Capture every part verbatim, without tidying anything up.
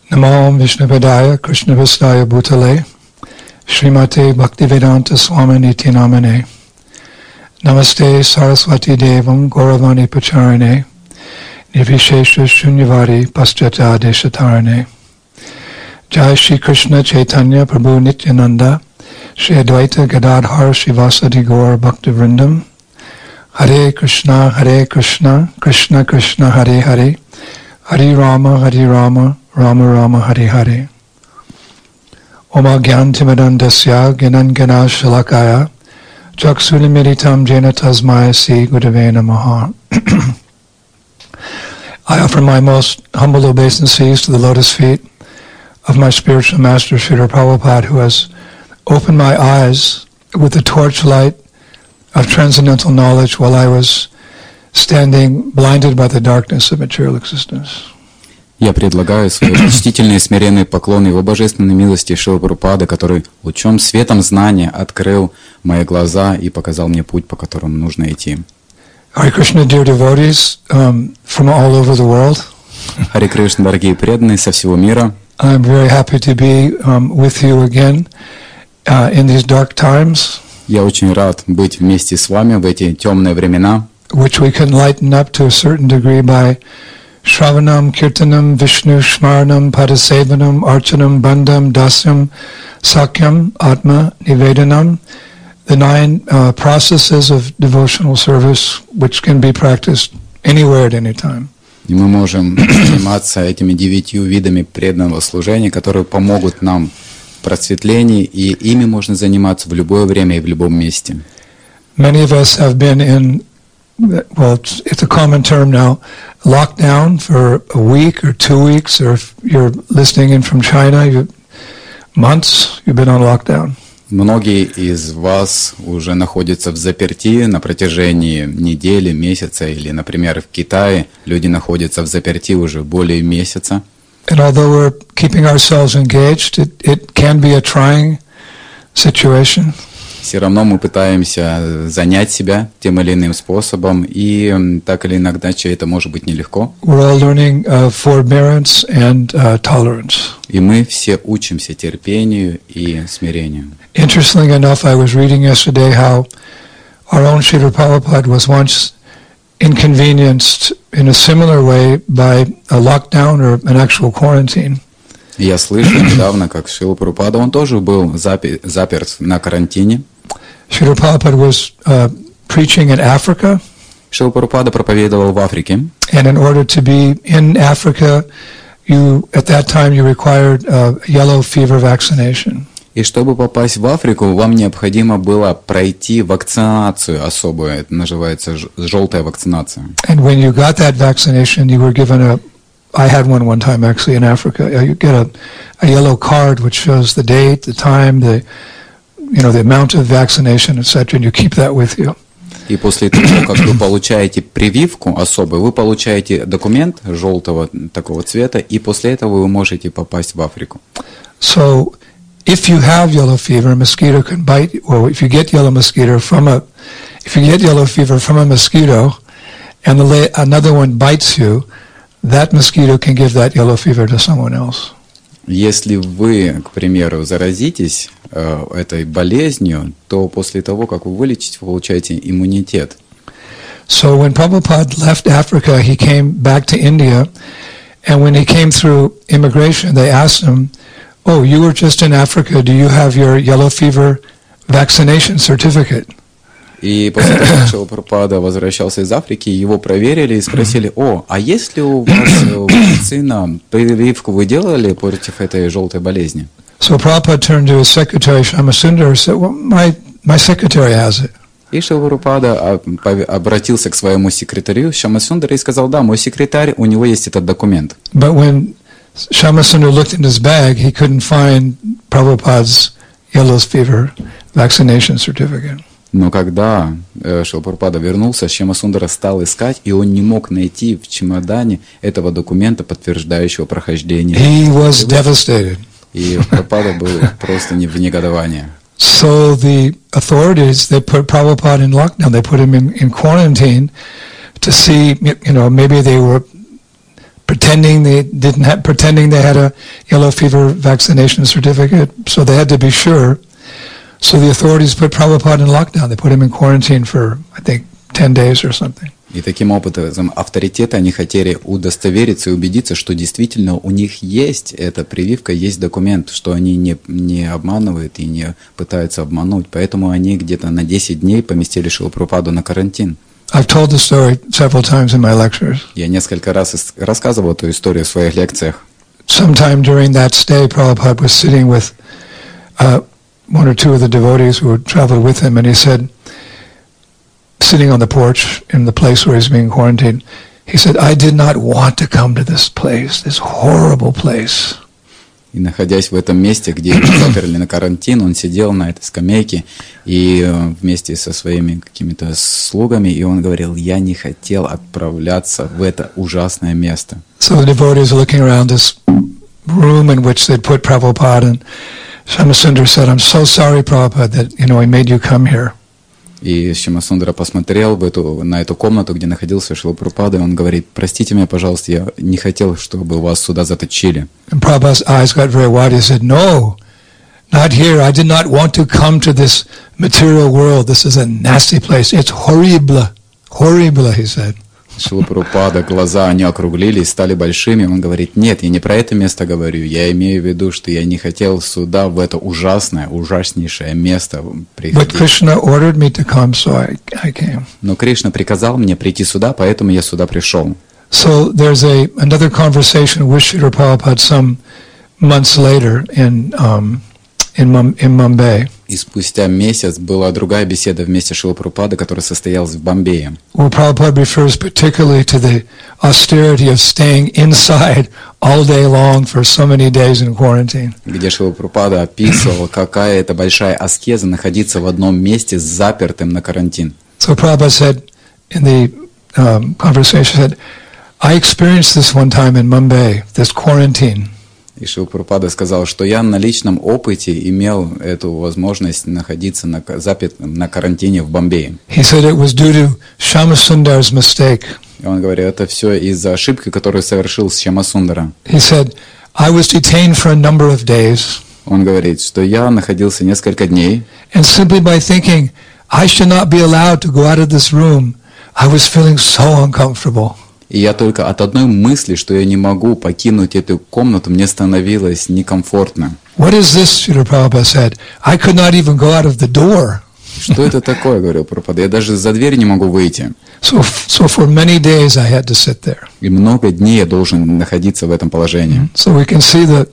Namo Vishnupadaya Krishna Vistaya Bhutale Srimate Bhaktivedanta Swaminiti Namane Namaste Saraswati Devam Gauravani Pacharane Nirvishesha Shunyavadi Paschata Deshatarane Jai Shri Krishna Chaitanya Prabhu Nityananda Shri Advaita Gadadhar Shivasati Gaur Bhaktivrindam Hare Krishna Hare Krishna Krishna Krishna Hare Hare Hare Rama Hare Rama Rama Rama Hare Hare Oma Gyantimadandasya Gyanan Gana Shalakaya Chaksulimiritam Jena Tasmaya Si Gudave Namaha. I offer my most humble obeisances to the lotus feet of my spiritual master Srila Prabhupada, who has opened my eyes with the torchlight of transcendental knowledge while I was standing blinded by the darkness of material existence. Я предлагаю свои почтительные и смиренные поклоны его божественной милости Шрила Прабхупады, который лучом светом знания открыл мои глаза и показал мне путь, по которому нужно идти. Hare Krishna, dear devotees um, from all over the world. Харе Кришна, дорогие преданные со всего мира. I'm very happy to be um, with you again uh, in these dark times. Я очень рад быть вместе с вами в эти темные времена, which we can lighten up to a certain degree by Shravanam, Kirtanam, Vishnu, Shmaranam, Padasevanam, Archanam, Bandham, Dasyam, Sakyam, Atma, Nivedanam, the nine uh, processes of devotional service which can be practiced anywhere at any time. И мы можем заниматься этими девятью видами преданного служения, которые помогут нам в просветлении, и ими можно заниматься в любое время и в любом месте. Many of us have been in, well, it's, it's a common term now, lockdown for a week or two weeks, or if you're listening in from China, you, months you've been on lockdown. Многие из вас уже находятся в заперти на протяжении недели, месяца, или, например, в Китае люди находятся в заперти уже более месяца. And although we're keeping ourselves engaged, it, it can be a trying situation. Все равно мы пытаемся занять себя тем или иным способом, и так или иначе это может быть нелегко. We're all learning uh, forbearance and uh, tolerance. И мы все учимся терпению и смирению. Interestingly enough, I was reading yesterday how our own Srila Prabhupada was once inconvenienced in a similar way by a lockdown or an actual quarantine. Я слышал недавно, как Шрила Прабхупада, он тоже был запер, заперт на карантине. Srila Prabhupada was uh, preaching in Africa. Шрила Прабхупада проповедовал в Африке. And in order to be in Africa, you at that time you required uh, yellow fever vaccination. И чтобы попасть в Африку, вам необходимо было пройти вакцинацию особую. Это называется желтая вакцинация. And when you got that vaccination, you were given a I had one one time actually in Africa. You get a, a yellow card which shows the date, the time, the you know the amount of vaccination, et cetera, and you keep that with you. И после того, как вы получаете прививку особую, вы получаете документ желтого такого цвета, и после этого вы можете попасть в Африку. So, if you have yellow fever, a mosquito can bite. Well, if you get yellow mosquito from a, if you get yellow fever from a mosquito, and the, another one bites you, that mosquito can give that yellow fever to someone else. Если вы, к примеру, заразитесь э, этой болезнью, то после того, как вы вылечите, вы получаете иммунитет. So when Prabhupada left Africa, he came back to India, and when he came through immigration, they asked him, "Oh, you were just in Africa. Do you have your yellow fever vaccination certificate?" И после того, как Шрила Прабхупада возвращался из Африки, его проверили и спросили: «О, а есть ли у вас вакцина, прививку вы делали против этой желтой болезни?» So Prabhupada turned to his secretary, Shamasundar, and said, "Well, my, my secretary has it." И Шрила Прабхупада обратился к своему секретарю Шамасундару и сказал: «Да, мой секретарь, у него есть этот документ». But when Shamasundar looked in his bag, he couldn't find Prabhupada's yellow fever vaccination certificate. Но когда э, Шрила Прабхупада вернулся, Шьямасундара стал искать, и он не мог найти в чемодане этого документа, подтверждающего прохождение. He was devastated. И Прабхупада был просто не в негодовании. So the authorities, they put Prabhupada in lockdown. They put him in, in quarantine to see, you know, maybe they were pretending they didn't have, pretending they had a yellow fever vaccination certificate, so they had to be sure. So the authorities put Prabhupada in lockdown. They put him in quarantine for, I think, ten days or something. И таким образом авторитеты, они хотели удостовериться и убедиться, что действительно у них есть эта прививка, есть документ, что они не, не обманывают и не пытаются обмануть. Поэтому они где-то на десять дней поместили Шрилу Прабхупаду на карантин. I've told the story several times in my lectures. Я несколько раз рассказывал эту историю в своих лекциях. Sometime during that stay, Prabhupada was sitting with uh, one or two of the devotees who had traveled with him, and he said, sitting on the porch in the place where he's being quarantined, he said, I did not want to come to this place, this horrible place. И находясь в этом месте, где его заперли на карантин, он сидел на этой скамейке и вместе со своими какими-то слугами, и он говорил, я не хотел отправляться в это ужасное место. So the devotees are looking around this room in which they'd put Prabhupada, and Shyamasundar said, I'm so sorry, Prabhupada, that, you know, I made you come here. И Шьямасундара посмотрел в эту, на эту комнату, где находился Шрила Прабхупада, и он говорит, простите меня, пожалуйста, я не хотел, чтобы вас сюда заточили. And Prabhupada's eyes got very wide. He said, no, not here. I did not want to come to this material world. This is a nasty place. It's horrible. Horrible, he said. Шрила Прабхупада, глаза, они округлились, стали большими. Он говорит, нет, я не про это место говорю. Я имею в виду, что я не хотел сюда, в это ужасное, ужаснейшее место приходить. But Krishna ordered me to come, so I, I came. Но Кришна приказал мне прийти сюда, поэтому я сюда пришел. So there's a another conversation with Srila Prabhupada some months later in um, in, Mum, in Mumbai. И спустя месяц была другая беседа вместе с Шрилой Прабхупадой, которая состоялась в Бомбее. Well, Prabhupada refers particularly to the austerity of staying inside all day long for so many days in quarantine. Где Шрила Прабхупада описывал, какая это большая аскеза находиться в одном месте запертым на карантин. So Prabhupada said in the um, conversation, said, I experienced this one time in Mumbai, this quarantine. И Шрила Прабхупада сказал, что я на личном опыте имел эту возможность находиться на, запертым на карантине в Бомбее. He said it was due to Shyamasундар's mistake. И он говорит, это все из-за ошибки, которую совершил Шьямасундара. He said, I was detained for a number of days. Он говорит, что я находился несколько дней. And simply by thinking, I should not be allowed to go out of this room, I was feeling so uncomfortable. И я только от одной мысли, что я не могу покинуть эту комнату, мне становилось некомфортно. What is this? Srila Prabhupada said. I could not even go out of the door. Что это такое, говорил Прабхупада? Я даже за дверь не могу выйти. So, so for many days I had to sit there. И много дней я должен находиться в этом положении. So we can see that,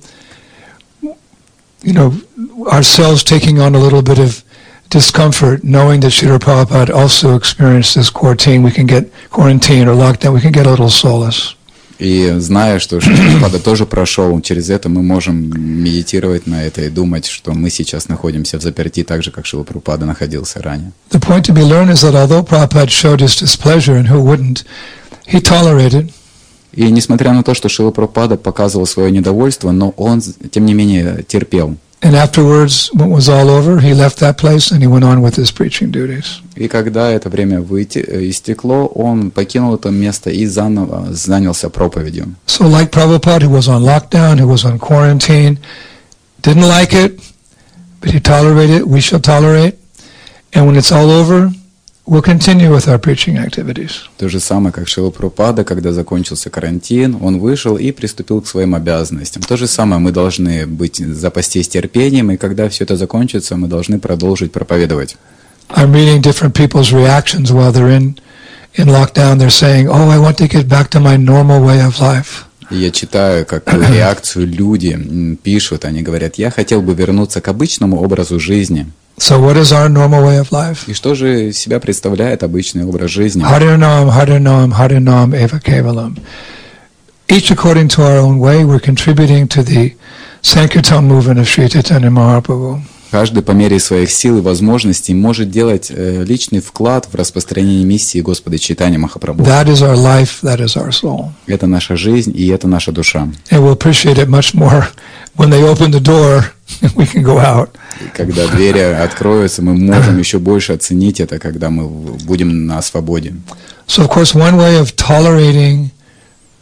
you know, ourselves taking on a little bit of discomfort, knowing that Srila Prabhupada also experienced this quarantine, we can get quarantine or lockdown, we can get a little solace. И зная, что Шрила Прабхупада тоже прошел через это, мы можем медитировать на это и думать, что мы сейчас находимся в заперти, так же, как Шрила Прабхупада находился ранее. The point to be learned is that although Prabhupada showed his displeasure, and who wouldn't, he tolerated. И несмотря на то, что Шрила Прабхупада показывал свое недовольство, но он, тем не менее, терпел. And afterwards, when it was all over, he left that place and he went on with his preaching duties. И когда это время выйти, истекло, он покинул это место и заново занялся проповедью. So like Prabhupada, who was on lockdown, who was on quarantine, didn't like it, but he tolerated it, we shall tolerate. And when it's all over, we'll continue with our preaching activities. То же самое, как Шрила Прабхупада, когда закончился карантин, он вышел и приступил к своим обязанностям. То же самое, мы должны быть, запастись терпением, и когда все это закончится, мы должны продолжить проповедовать. I'm reading different people's reactions while they're in, in lockdown. They're saying, oh, I want to get back to my normal way of life. И я читаю, как реакцию люди пишут, они говорят, я хотел бы вернуться к обычному образу жизни. So what is our normal way of life? И что же из себя представляет обычный образ жизни? Harinam, Harinam, Harinam, Eva Kevalam. Each according to our own way, we're contributing to the Sankirtan movement of Sri Chaitanya Mahaprabhu. Каждый по мере своих сил и возможностей может делать э, личный вклад в распространение миссии Господа Чайтаньи Махапрабху. That is our life, that is our soul. Это наша жизнь и это наша душа. And we'll appreciate it much more when they open the door and we can go out. И когда двери откроются, мы можем еще больше оценить это, когда мы будем на свободе. So of course one way of tolerating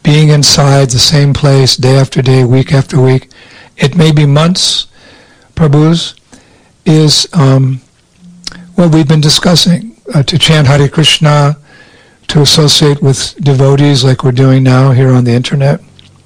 being inside the same place day after day, week after week, it may be months, Prabhus, is um, what we've been discussing, uh, to chant Hare Krishna, to associate with devotees like we're doing now here on the internet.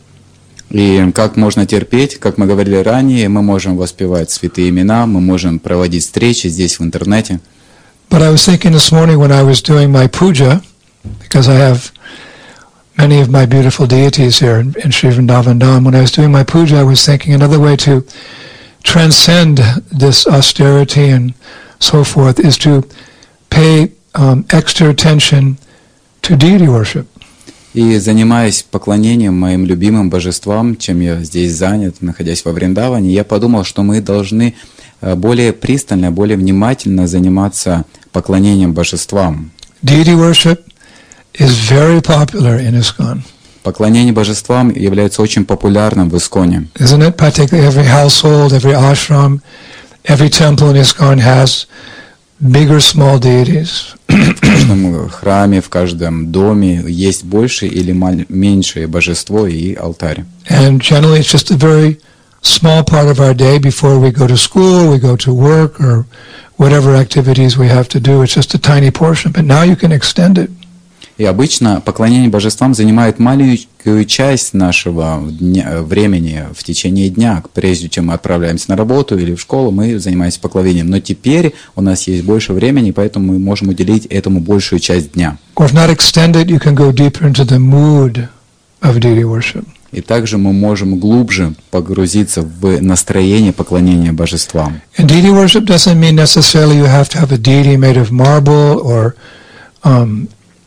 И как можно терпеть, как мы говорили ранее, мы можем воспевать святые имена, мы можем проводить встречи здесь в интернете. But I was thinking this morning when I was doing my puja, because I have many of my beautiful deities here in, in Sri Vrindavan Dham, when I was doing my puja, I was thinking another way to transcend this austerity and so forth is to pay um, extra attention to deity worship. И занимаясь поклонением моим любимым божествам, чем я здесь занят, находясь во Вриндаване, я подумал, что мы должны более пристально, более внимательно заниматься поклонением божествам. Deity worship is very popular in ISKCON. Поклонение божествам является очень популярным в Исконе. Isn't it? Practically every household, every ashram, every temple in ISKCON has big or small deities. В каждом храме, в каждом доме есть большее или меньшее божество и алтарь. And generally it's just a very small part of our day before we go to school, we go to work, or whatever activities we have to do. It's just a tiny portion, but now you can extend it. И обычно поклонение божествам занимает маленькую часть нашего дня, времени в течение дня. Прежде чем мы отправляемся на работу или в школу, мы занимаемся поклонением. Но теперь у нас есть больше времени, поэтому мы можем уделить этому большую часть дня. Or if not extended, you can go deeper into the mood of deity worship. И также мы можем глубже погрузиться в настроение поклонения божествам. And deity worship doesn't mean necessarily you have to have a deity made of marble or um,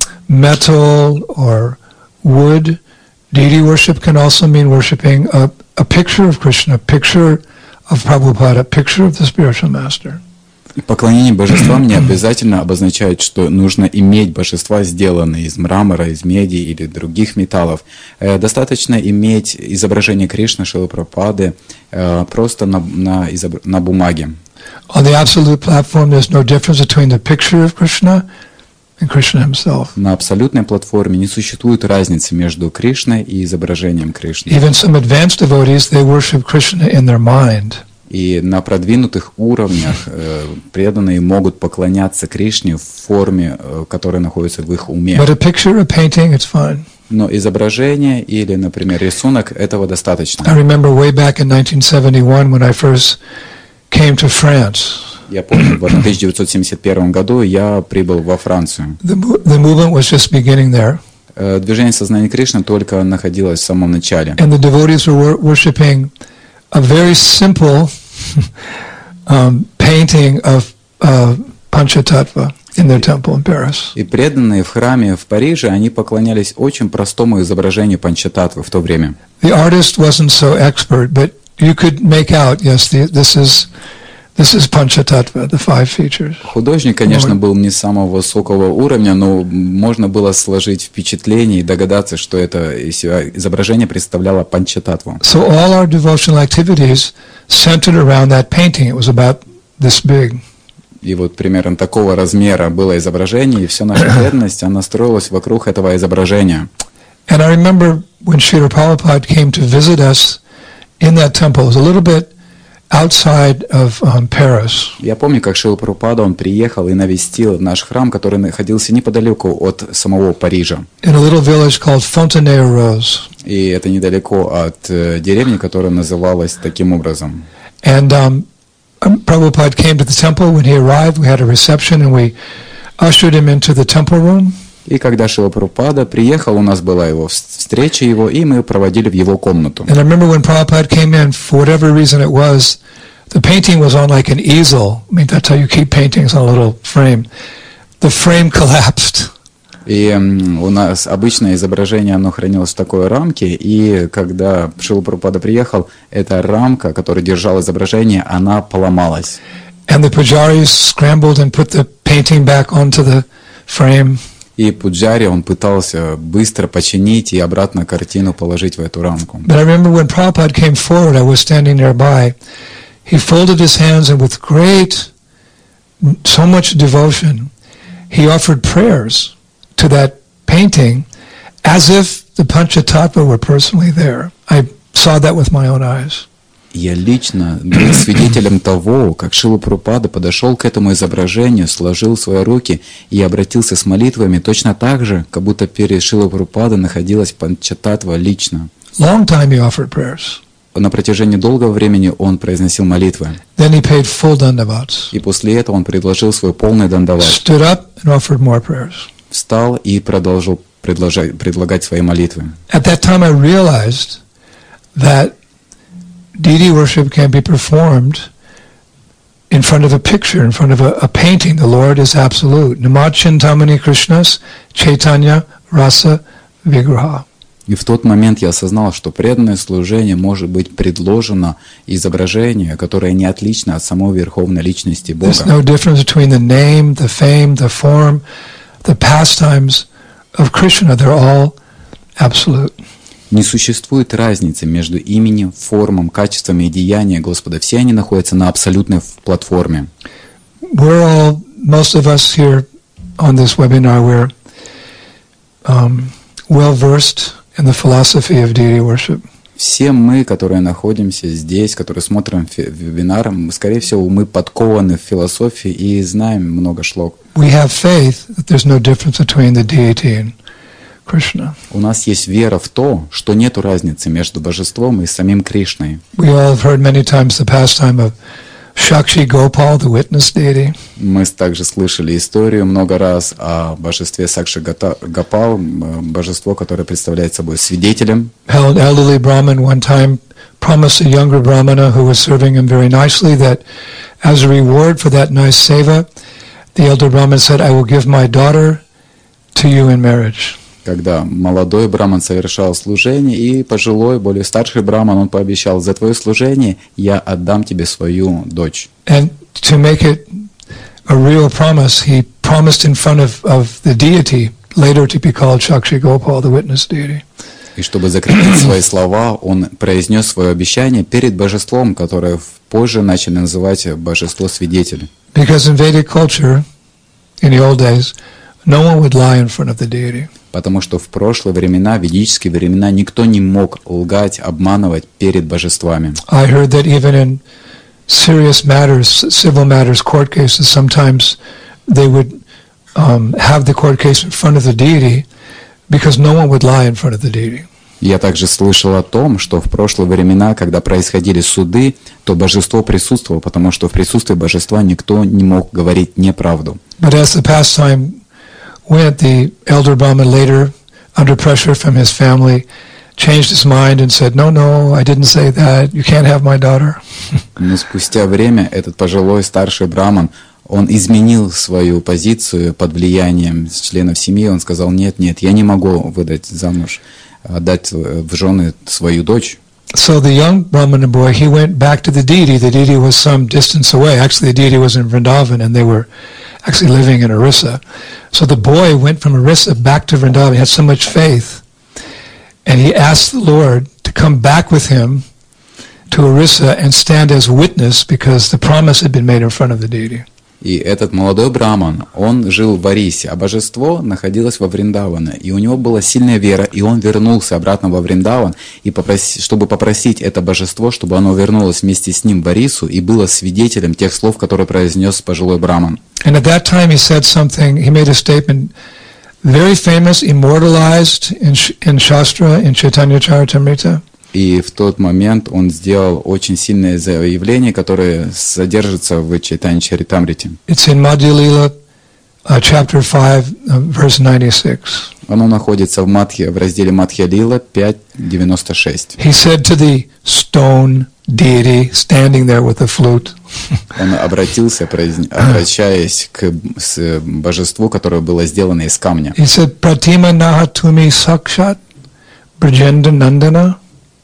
metal or wood. Deity worship can also mean worshiping a, a picture of Krishna, a picture of Prabhupada, a picture of the spiritual master. Поклонение божествам не обязательно обозначает, что нужно иметь божества, сделанные из мрамора, из меди или других металлов. Достаточно иметь изображение Кришны, Шрилы Прабхупады просто на, на, на бумаге. On the absolute platform, there's no difference between the picture of Krishna and Krishna himself. На абсолютной платформе не существует разницы между Кришной и изображением Кришны. Even some advanced devotees, they worship Krishna in their mind. И на продвинутых уровнях э, преданные могут поклоняться Кришне в форме, э, которая находится в их уме. But a picture, a painting, it's fine. Но изображение или, например, рисунок, этого достаточно. I remember way back in nineteen seventy-one when I first came to France. Я помню, в тысяча девятьсот семьдесят первом году я прибыл во Францию. The, the movement was just beginning there. Э, движение сознания Кришны только находилось в самом начале. And the devotees were worshipping a very simple um, painting of uh, Panchatattva in their temple in Paris. И преданные в храме в Париже, они поклонялись очень простому изображению Панчататтвы в то время. The artist wasn't so expert, but you could make out, yes, the, this is this is Panchatattva, the five features. Художник, конечно, был не самого высокого уровня, но можно было сложить впечатление и догадаться, что это изображение представляло Панчататтву. So all our devotional activities centered around that painting. It was about this big. И вот примерно такого размера было изображение, и вся наша преданность, она строилась вокруг этого изображения. And I remember when Srila Prabhupada came to visit us in that temple, it was a little bit outside of um, Paris. Я помню, как Шрила Прабхупада, он приехал и навестил наш храм, который находился неподалеку от самого Парижа. In a little village called Fontenay-aux-Roses. И это недалеко от э, деревни, которая называлась таким образом. And um, Prabhupada came to the temple. When he arrived, we had a reception and we ushered him into the temple room. И когда Шрила Прабхупада приехал, у нас была его встреча его, и мы проводили в его комнату. And I remember when Prabhupada came in, for whatever reason it was, the painting was on like an easel. I mean, that's how you keep paintings on a little frame. The frame collapsed. И у нас обычное изображение, оно хранилось в такой рамке, и когда Шрила Прабхупада приехал, эта рамка, которая держала изображение, она поломалась. And the pujaris scrambled and put the painting back onto the frame. И пуджари, он пытался быстро починить и обратно картину положить в эту рамку. But I remember when Prabhupada came forward, I was standing nearby. He folded his hands and with great, so much devotion, he offered prayers to that painting as if the Panchatattva were personally there. I saw that with my own eyes. Я лично был свидетелем того, как Шрила Прабхупада подошел к этому изображению, сложил свои руки и обратился с молитвами точно так же, как будто перед Шрилой Прабхупадой находилась Панчататтва лично. Long time he offered prayers. На протяжении долгого времени он произносил молитвы. Then he paid full dandavats. И после этого он предложил свой полный дандават. Stood up and offered more prayers. Встал и продолжил предложать, предлагать свои молитвы. At that time I realized that deity worship can be performed in front of a picture, in front of a, a painting. The Lord is absolute. Namachintamani Krishnas Chaitanya Rasa Vigraha. И в тот момент я осознал, что преданное служение может быть предложено изображение, которое не отлично от самой Верховной Личности Бога. There's no difference between the name, the fame, the form, the pastimes of Krishna. They're all absolute. Не существует разницы между именем, формом, качествами и деянием Господа. Все они находятся на абсолютной платформе. We're all, most of us here on this webinar, we're um, well versed in the philosophy of deity worship. Все мы, которые находимся здесь, которые смотрим вебинар, скорее всего, мы подкованы в философии и знаем много шлок. We have faith that there's no difference between the deity and Krishna. У нас есть вера в то, что нет разницы между божеством и самим Кришной. We all have heard many times the pastime of Shakshi Gopal, the witness deity. Мы также слышали историю много раз о божестве Сакши Гопал, божество, которое представляет собой свидетелем. An elderly Brahmin one time promised a younger Brahmana who was serving him very nicely that as a reward for that nice seva, the elder Brahmin said, I will give my daughter to you in marriage. Когда молодой браман совершал служение, и пожилой, более старший браман, он пообещал: за твое служение я отдам тебе свою дочь. And to make it a real promise, he promised in front of, of the deity, later to be called Shakshi Gopal, the witness deity. И чтобы закрепить свои слова, он произнес свое обещание перед божеством, которое позже начали называть божество-свидетель. Because in Vedic culture, in the old days, no one would lie in front of the deity. Потому что в прошлые времена, в ведические времена, никто не мог лгать, обманывать перед божествами. I heard that even in serious matters, civil matters, court cases, sometimes they would um, have the court case in front of the deity because no one would lie in front of the deity. Я также слышал о том, что в прошлые времена, когда происходили суды, то божество присутствовало, потому что в присутствии божества никто не мог говорить неправду. But as the pastime went, the elder Brahmin later, under pressure from his family, changed his mind and said, no, no, I didn't say that, you can't have my daughter. Но спустя время этот пожилой старший браман, он изменил свою позицию под влиянием членов семьи, он сказал: нет, нет, я не могу выдать замуж, отдать в жены свою дочь. So the young Brahmana boy, he went back to the deity. The deity was some distance away. Actually, the deity was in Vrindavan, and they were actually living in Orissa. So the boy went from Orissa back to Vrindavan. He had so much faith. And he asked the Lord to come back with him to Orissa and stand as witness because the promise had been made in front of the deity. И этот молодой браман, он жил в Орисе, а божество находилось во Вриндаване. И у него была сильная вера, и он вернулся обратно во Вриндаван, и попроси, чтобы попросить это божество, чтобы оно вернулось вместе с ним в Орису и было свидетелем тех слов, которые произнес пожилой браман. And at that time he said something, he made a statement, very famous, immortalized in, in Shastra, in Chaitanya Charitamrita. И в тот момент он сделал очень сильное заявление, которое содержится в Чайтанья Чаритамрите. It's in Madhya Lila, uh, chapter five, uh, verse ninety-six. Оно находится в Мадхья, в разделе Мадхья Лила пять девяносто шесть. He said to the stone deity standing there with the flute. Он обратился, обращаясь к божеству, которое было сделано из камня. He said, Pratima Nahatumi Sakshat Brajenda Nandana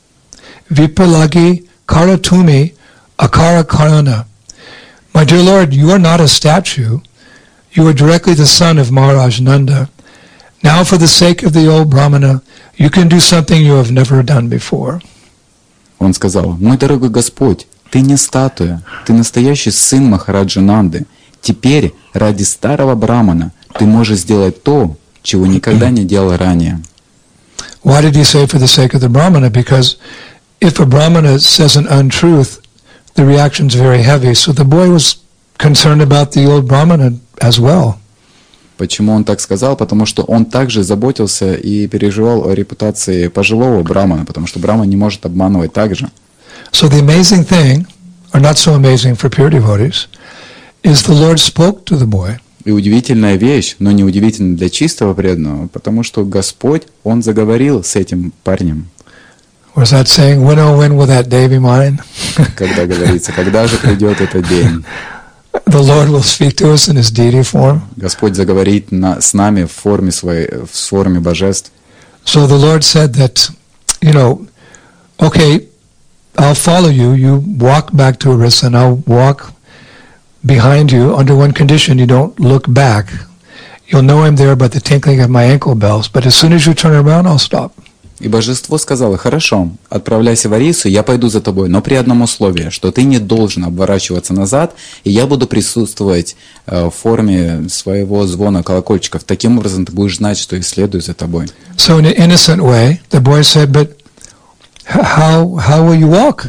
Vipalagi Karatumi Akara Karana. My dear Lord, you are not a statue. You are directly the son of Maharaj Nanda. Now for the sake of the old Brahmana, you can do something you have never done before. Он сказал: мой дорогой Господь, ты не статуя, ты настоящий сын Махараджа Нанды. Теперь ради старого Брахмана ты можешь сделать то, чего никогда не делал ранее. why did he say for the sake of the Brahmana? Because if a Brahmana says an untruth, the reaction's very heavy. So the boy was concerned about the old Brahmana as well. Почему он так сказал? Потому что он также заботился и переживал о репутации пожилого брамана, потому что браман не может обманывать так же. So the amazing thing, or not so amazing for pure devotees, is the Lord spoke to the boy. И удивительная вещь, но не удивительная для чистого преданного, потому что Господь, Он заговорил с этим парнем. Was that saying, when oh when will that day be mine? Когда говорится, когда же придет этот день? The Lord will speak to us in His deity form. Господь заговорит на, с нами в форме своей, в форме божеств. So the Lord said that, you know, okay, I'll follow you. You walk back to Orissa, and I'll walk behind you under one condition: you don't look back. You'll know I'm there by the tinkling of my ankle bells. But as soon as you turn around, I'll stop. И божество сказало: хорошо, отправляйся в Орису, я пойду за тобой, но при одном условии, что ты не должен оборачиваться назад, и я буду присутствовать э, в форме своего звона колокольчиков. Таким образом, ты будешь знать, что я следую за тобой. So in an innocent way, the boy said, but how, how will you walk?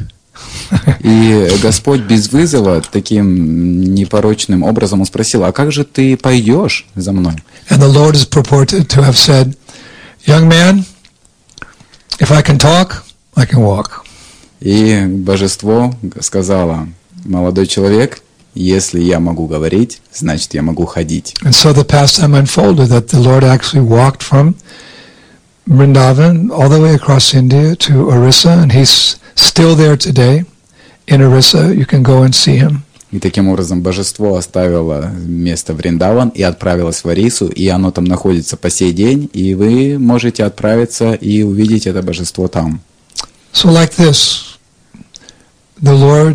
И Господь без вызова, таким непорочным образом, он спросил: а как же ты пойдешь за мной? And the Lord is purported to have said, young man, if I can talk, I can walk. И божество сказало: молодой человек, если я могу говорить, значит я могу ходить. And so the pastime unfolded that the Lord actually walked from Vrindavan all the way across India to Orissa, and He's still there today in Orissa. You can go and see Him. И таким образом божество оставило место Вриндаван и отправилось в Орису, и оно там находится по сей день, и вы можете отправиться и увидеть это божество там. So like this, the Lord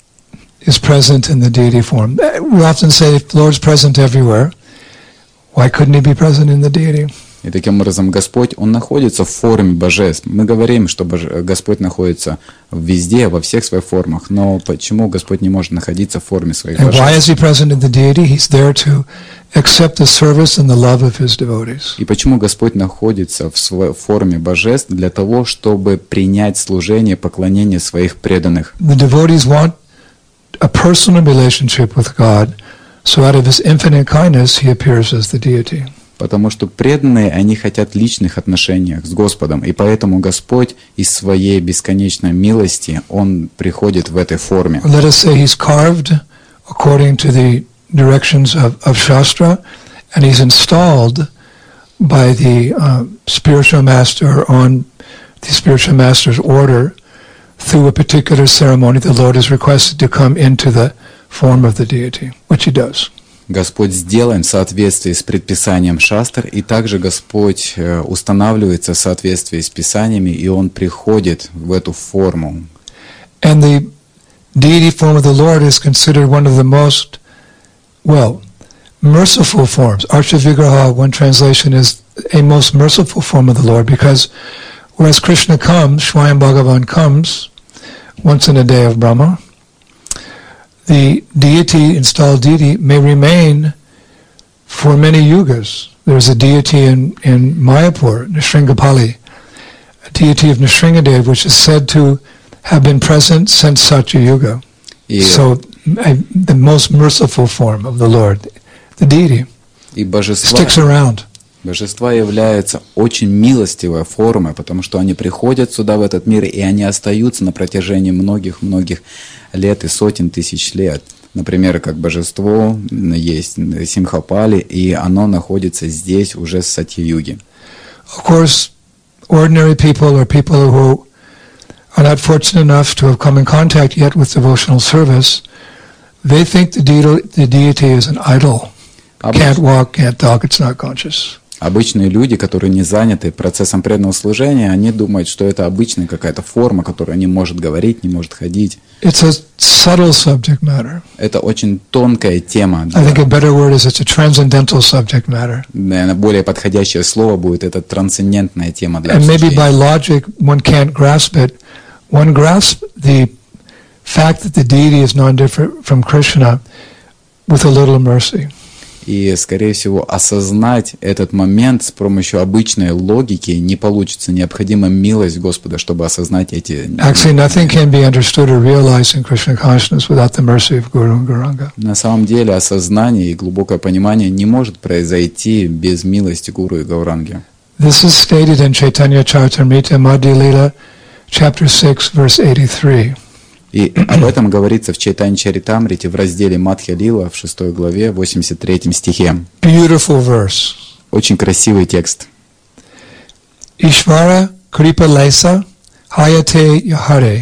is present in the deity form. We often say if the Lord is present everywhere, why couldn't He be present in the deity? И таким образом Господь, Он находится в форме божеств. Мы говорим, что Боже... Господь находится везде, во всех своих формах, но почему Господь не может находиться в форме своих And why божеств? is He present in the deity? He's there to accept the service and the love of His devotees. И почему Господь находится в своей форме божеств? Для того, чтобы принять служение, поклонение своих преданных. The devotees want a personal relationship with God, so out of His infinite kindness, He appears as the deity. Потому что преданные, они хотят личных отношений с Господом, и поэтому Господь из своей бесконечной милости, Он приходит в этой форме. Let us say He's carved according to the directions of, of Shastra, and He's installed by the uh, spiritual master on the spiritual master's order through a particular ceremony. The Lord is requested to come into the form of the deity, which He does. Господь сделан в соответствии с предписанием Шастр, и также Господь устанавливается в соответствии с Писаниями, и Он приходит в эту форму. And the deity form of the Lord is considered one of the most, well, merciful forms. Archavigraha, one translation, is a most merciful form of the Lord, because whereas Krishna comes, Swayam Bhagavan comes once in a day of Brahma, the deity, installed deity, may remain for many yugas. There's a deity in, in Mayapur, Nrsimhapali, a deity of Nrsimhadev, which is said to have been present since Satya Yuga. И, so, uh, the most merciful form of the Lord, the deity, и божества, sticks around. Божества являются очень милостивой формой, потому что они приходят сюда, в этот мир, и они остаются на протяжении многих-многих лет и сотен тысяч лет. Например, как божество есть Симхапали, и оно находится здесь уже с Сатья-юги. Of course, ordinary people or people who are not fortunate enough to have come in contact yet with devotional service, they think the deity, the deity is an idol. Can't walk, can't talk, it's not conscious. Обычные люди, которые не заняты процессом преданного служения, они думают, что это обычная какая-то форма, которая не может говорить, не может ходить. It's a subtle subject matter. Это очень тонкая тема. I think a better word is it's a transcendental subject matter. Наверное, более подходящее слово будет это трансцендентная тема для And maybe обсуждения. by logic one can't grasp it. One grasps the fact that the deity is non-different from Krishna with a little mercy. И, скорее всего, осознать этот момент с помощью обычной логики не получится. Необходима милость Господа, чтобы осознать эти... Actually, nothing can be understood or realized in Krishna consciousness without the mercy of Guru and Gauranga. На самом деле, осознание и глубокое понимание не может произойти без милости Гуру и Гауранги. This is stated in Chaitanya Charitamrita Madhya Lila, chapter six, verse eighty-three. И об этом говорится в Чайтанья Чаритамрите в разделе Мадхья Лила в шестой главе, восемьдесят третьем стихе. Beautiful verse. Очень красивый текст. Ishvara kripa lesa hayate yahare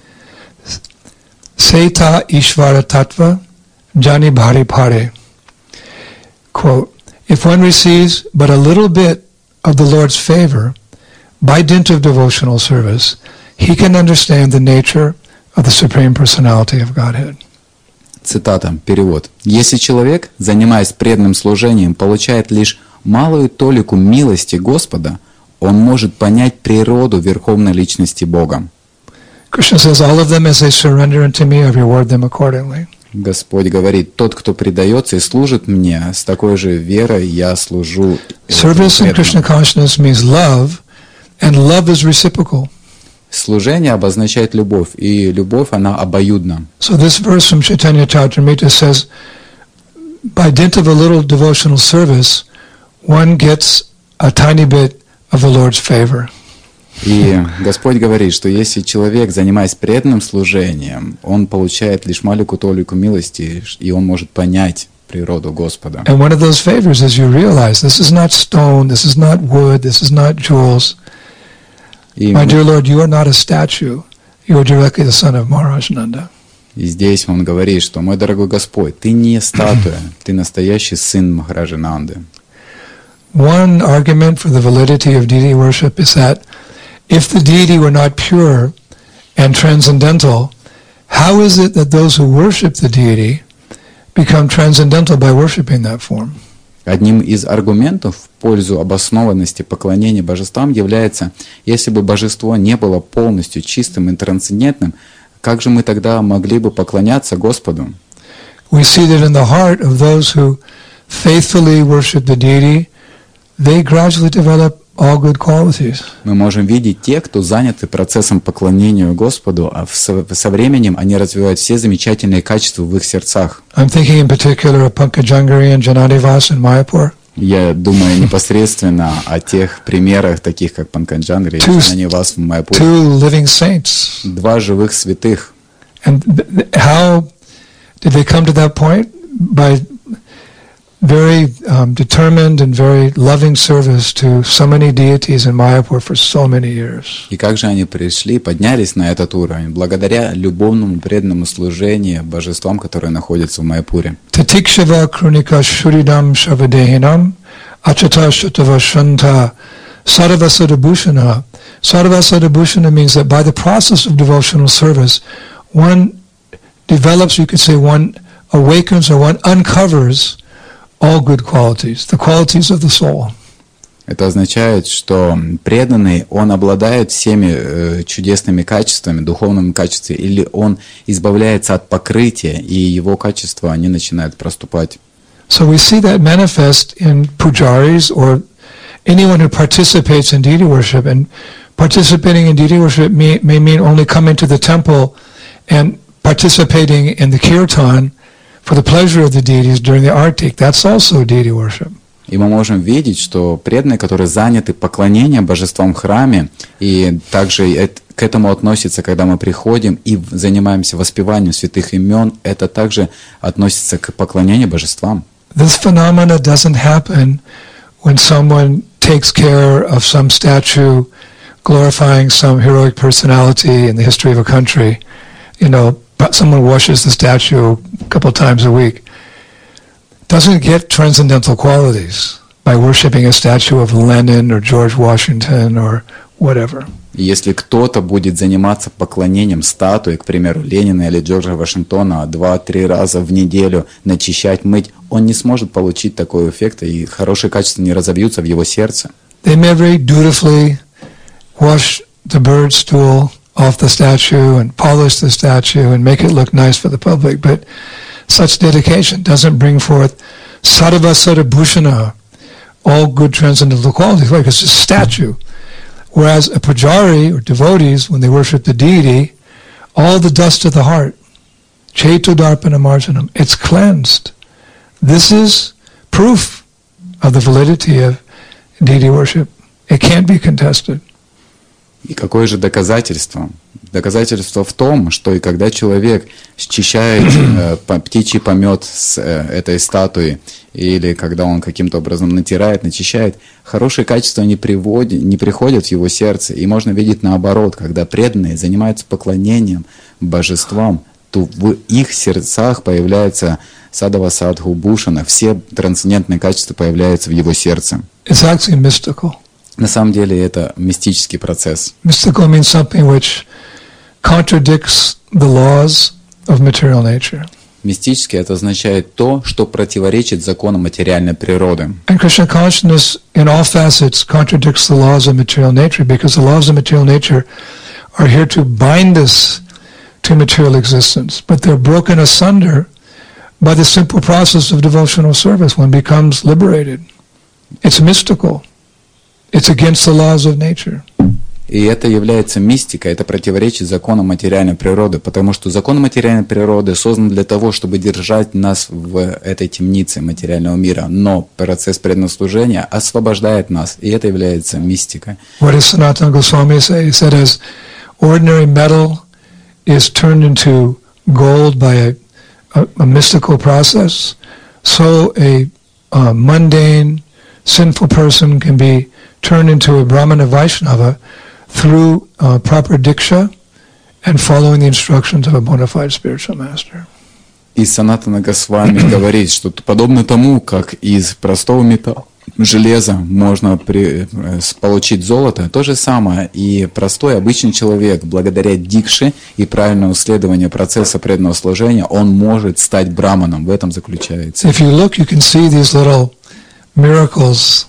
seta ishvara tattva jani bhari pare. Quote, if one receives but a little bit of the Lord's favor by dint of devotional service, he can understand the nature of the Supreme Personality of Godhead. Цитата, перевод. «Если человек, занимаясь преданным служением, получает лишь малую толику милости Господа, он может понять природу Верховной Личности Бога». Krishna says, all of them as they surrender unto me, I reward them accordingly. Господь говорит, тот, кто предается и служит мне, с такой же верой я служу. Service in Krishna consciousness means love, and love is reciprocal. Служение обозначает любовь, и любовь, она обоюдна. So this verse from Chaitanya Charitamrita says, by dint of a little devotional service, one gets a tiny bit of the Lord's favor. И Господь говорит, что если человек, занимаясь преданным служением, он получает лишь маленькую толику милости, и он может понять природу Господа. And one of those favors is you realize this is not stone, this is not wood, this is not jewels. И, My dear Lord, you are not a statue. You are directly the son of Maharaj Nanda. и здесь он говорит, что, мой дорогой Господь, ты не статуя, ты настоящий сын Махараджи Нанды. One argument for the validity of deity worship is that if the deity were not pure and transcendental, how is it that those who worship the deity become transcendental by worshiping that form? Одним из аргументов в пользу обоснованности поклонения божествам является, если бы божество не было полностью чистым и трансцендентным, как же мы тогда могли бы поклоняться Господу? We see that in the heart of those who faithfully worship the deity, they gradually develop all good qualities. Мы можем видеть те, кто заняты процессом поклонения Господу, а в со, со временем они развивают все замечательные качества в их сердцах. I'm thinking in particular of Pankajangari and Janadivas in Mayapur. Я думаю непосредственно о тех примерах, таких как Панкаджангри и Джананивас в Майяпуре. Two living saints. Два живых святых. And th- how did they come to that point? By very um, determined and very loving service to so many deities in Mayapur for so many years. И как же они пришли, поднялись на этот уровень? Благодаря любовному преданному служению божествам, которые находятся в Майяпуре. Tatikshava krunika shuridam shavadehinam achata shatavashanta sarvasadabushana. Sarvasadabushana means that by the process of devotional service, one develops, you could say, one awakens or one uncovers all good qualities, the qualities of the soul. Это означает, что преданный, он обладает всеми э, чудесными качествами, духовными качествами, или он избавляется от покрытия, и его качества, они начинают проступать. So we see that manifest in pujaris or anyone who participates in deity worship. And participating in deity worship may, may mean only coming to the temple and participating in the kirtan for the pleasure of the deities during the artik. That's also deity worship. И мы можем видеть, что преданные, которые заняты поклонением божествам в храме, и также к этому относится, когда мы приходим и занимаемся воспеванием святых имен, это также относится к поклонению божествам. This phenomena doesn't happen when someone takes care of some statue glorifying some heroic personality in the history of a country. You know, someone washes the statue a couple times a week. Doesn't get transcendental qualities by worshiping a statue of Lenin or George Washington or whatever. Если кто-то будет заниматься поклонением статуи, к примеру, Ленина или Джорджа Вашингтона два-три раза в неделю, начищать, мыть, он не сможет получить такой эффект, и хорошие качества не разовьются в его сердце. They may very dutifully wash the bird stool off the statue and polish the statue and make it look nice for the public, but such dedication doesn't bring forth Sattva Sattva Bhushana, all good transcendental qualities, like it's a statue. Whereas a pujari or devotees, when they worship the deity, all the dust of the heart, Chetudarpana Marjanam, it's cleansed. This is proof of the validity of deity worship. It can't be contested. И какое же доказательство? Доказательство в том, что и когда человек счищает э, птичий помет с э, этой статуи, или когда он каким-то образом натирает, начищает, хорошие качества не, приводят, не приходят в его сердце. И можно видеть наоборот, когда преданные занимаются поклонением божествам, то в их сердцах появляется садава садху бушана, все трансцендентные качества появляются в его сердце. It's actually mystical. На самом деле это мистический процесс. Mystical means something which contradicts the laws of material nature. Мистически это означает то, что противоречит законам материальной природы. And Krishna consciousness in all facets contradicts the laws of material nature because the laws of material nature are here to bind us to material existence, but they're broken asunder by the simple process of devotional service. One becomes liberated. It's mystical. It's against the laws of nature. И это является мистикой, это противоречит законам материальной природы, потому что закон материальной природы создан для того, чтобы держать нас в этой темнице материального мира, но процесс преданнослужения освобождает нас, и это является мистикой. What does Sanatana Goswami say? He said, as ordinary metal is turned into gold by a, a, a mystical process, so a uh, mundane, sinful person can be turned into a Brahmana Vaishnava through uh, proper diksha and following the instructions of a bona fide spiritual master. И Санатана Госвами говорит, что подобно тому, как из простого металла, железа можно при, получить золото, то же самое и простой обычный человек, благодаря дикше и правильному следованию процесса преданного служения, он может стать браманом. В этом заключается. If you look, you can see these little miracles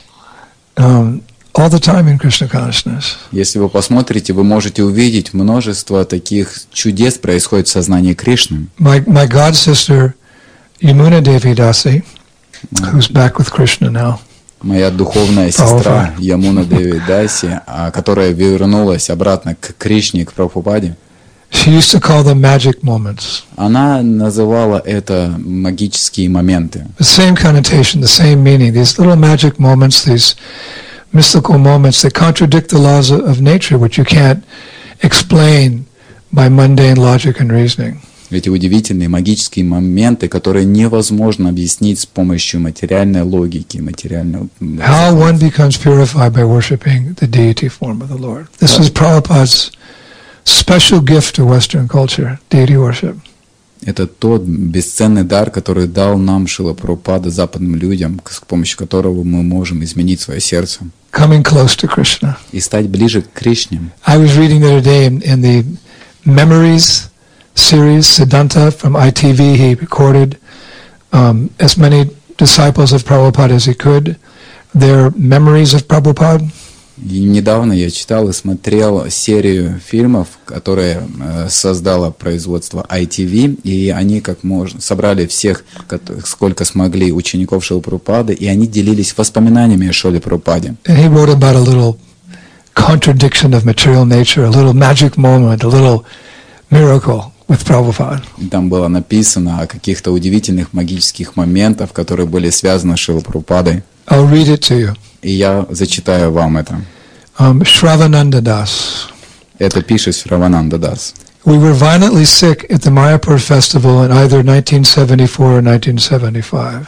um, all the time in Krishna consciousness. Если вы посмотрите, вы можете увидеть множество таких чудес происходит в сознании Кришны. My my god sister Yamuna Devi Dasi, who's back with Krishna now. Моя духовная сестра Ямуна Деви Даси, которая вернулась обратно к Кришне, к Прабхупаде. She used to call them magic moments. Она называла это магические моменты. The same connotation, the same meaning. These little magic moments, these mystical moments that contradict the laws of nature, which you can't explain by mundane logic and reasoning. Эти удивительные магические моменты, которые невозможно объяснить с помощью материальной логики, материального. How one becomes purified by worshiping the deity form of the Lord. This is Prabhupada's special gift to Western culture, deity worship. Это тот бесценный дар, который дал нам Шрила Прабхупада, западным людям, с помощью которого мы можем изменить свое сердце. Coming close to Krishna. И стать ближе к Кришне. I was reading the other day in, in the Memories series, Siddhanta from I T V, he recorded um, as many disciples of Prabhupada as he could, their memories of Prabhupada. И недавно я читал и смотрел серию фильмов, которые э, создало производство I T V, и они как можно собрали всех, сколько смогли, учеников Шрилы Прабхупады, и они делились воспоминаниями о Шриле Прабхупаде. And he wrote about a little contradiction of material nature, a little magic moment, a little miracle with Prabhupada. И там было написано о каких-то удивительных магических моментах, которые были связаны с Шрилой Прабхупадой. I'll read it to you. И я зачитаю вам это. Um, Shravananda Das. Это пишет Shravananda Das. We were violently sick at the Mayapur festival in either nineteen seventy-four or nineteen seventy-five.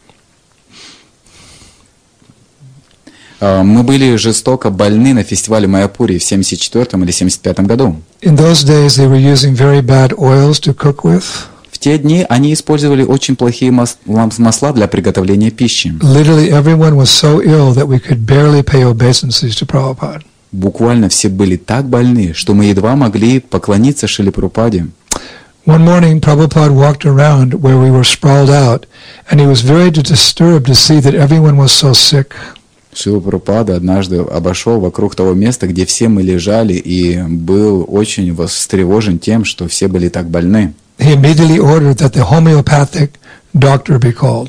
Uh, мы были жестоко больны на фестивале Майяпури в семьдесят четвёртом или семьдесят пятом году. In those days they were using very bad oils to cook with. В те дни они использовали очень плохие мас- масла для приготовления пищи. Literally everyone was so ill that we could barely pay obeisances to Prabhupada. Буквально все были так больны, что мы едва могли поклониться Шриле Прабхупаде. One morning Prabhupada walked around where we were sprawled out, and he was very disturbed to see that everyone was so sick. Шрила Прабхупада однажды обошел вокруг того места, где все мы лежали, и был очень встревожен тем, что все были так больны. He immediately ordered that the homeopathic doctor be called.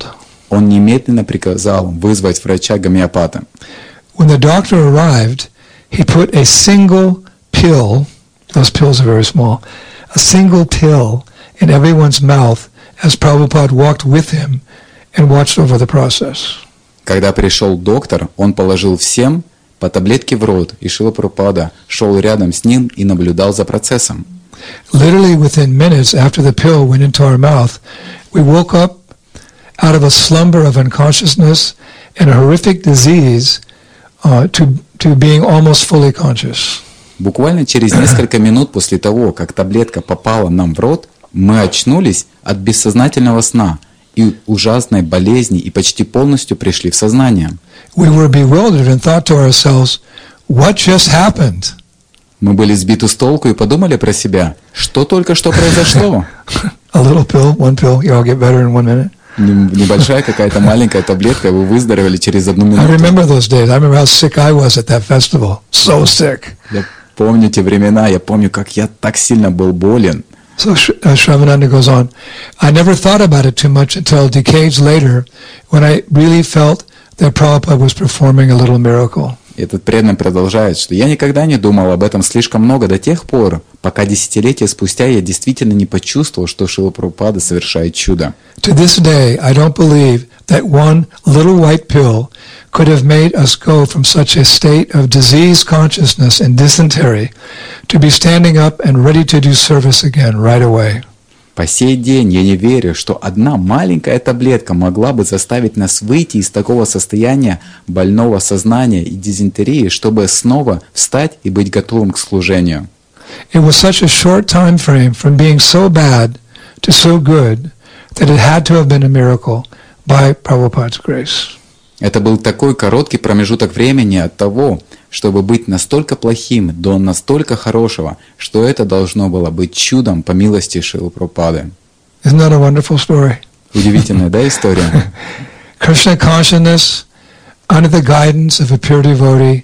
он немедленно приказал вызвать врача-гомеопата. When the doctor arrived, he put a single pill, those pills are very small, a single pill in everyone's mouth as Prabhupada walked with him and watched over the process. Когда пришел доктор, он положил всем по таблетке в рот, и Шрила Прабхупада шел рядом с ним и наблюдал за процессом. Literally within minutes after the pill went into our mouth, we woke up out of a slumber of unconsciousness and a horrific disease uh, to, to being almost fully conscious. Буквально через несколько минут после того, как таблетка попала нам в рот, мы очнулись от бессознательного сна и ужасной болезни и почти полностью пришли в сознание. We were bewildered and thought to ourselves, what just happened? Мы были сбиты с толку и подумали про себя, что только что произошло. A little pill, one pill, you all get better in one minute. Небольшая какая-то маленькая таблетка, вы выздоровели через одну I минуту. remember those days. I remember how sick I was at that festival. So sick. Я помню те времена, я помню, как я так сильно был болен. So uh, Shravananda goes on, I never thought about it too much until decades later when I really felt that Prabhupada was performing a little miracle. Этот преданный продолжает, что я никогда не думал об этом слишком много до тех пор, пока десятилетия спустя я действительно не почувствовал, что Шрила Прабхупада совершает чудо. To this day, I don't believe that one little white pill could have made us go from such a state of disease consciousness and dysentery to be standing up and ready to do service again right away. По сей день я не верю, что одна маленькая таблетка могла бы заставить нас выйти из такого состояния больного сознания и дизентерии, чтобы снова встать и быть готовым к служению. It was such a short time frame from being so bad to so good that it had to have been a miracle by Prabhupada's grace. Это был такой короткий промежуток времени от того, чтобы быть настолько плохим до настолько хорошего, что это должно было быть чудом по милости Шрилы Прабхупады. Isn't that a wonderful story? Удивительная, да, история? Krishna consciousness, under the guidance of a pure devotee,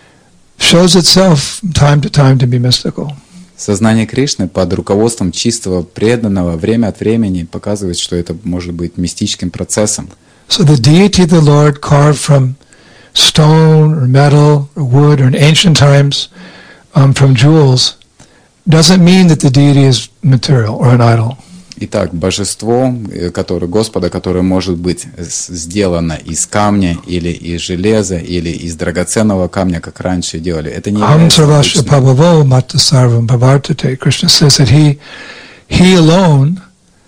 shows itself from time to time to be mystical. Сознание Кришны под руководством чистого преданного время от времени показывает, что это может быть мистическим процессом. So the deity of the Lord carved from stone or metal or wood or in ancient times um, from jewels doesn't mean that the deity is material or an idol. Итак, божество, которое, Господа, которое может быть сделано из камня или из железа или из драгоценного камня, как раньше делали, это не является обычным. Krishna says that he, he alone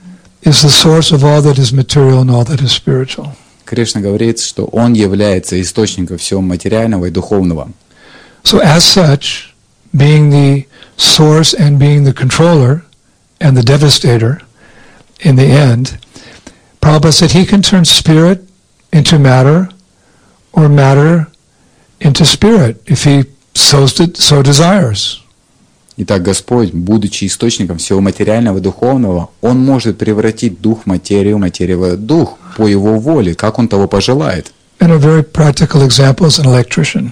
is the source of all that is material and all that is spiritual. Кришна говорит, что Он является источником всего материального и духовного. So as such, being the source and being the controller and the devastator in the end, Prabhupada said he can turn spirit into matter or matter into spirit if he so, so desires. Итак, Господь, будучи источником всего материального и духовного, Он может превратить дух в материю, материю в дух по Его воле, как Он того пожелает. And a very practical example is an electrician.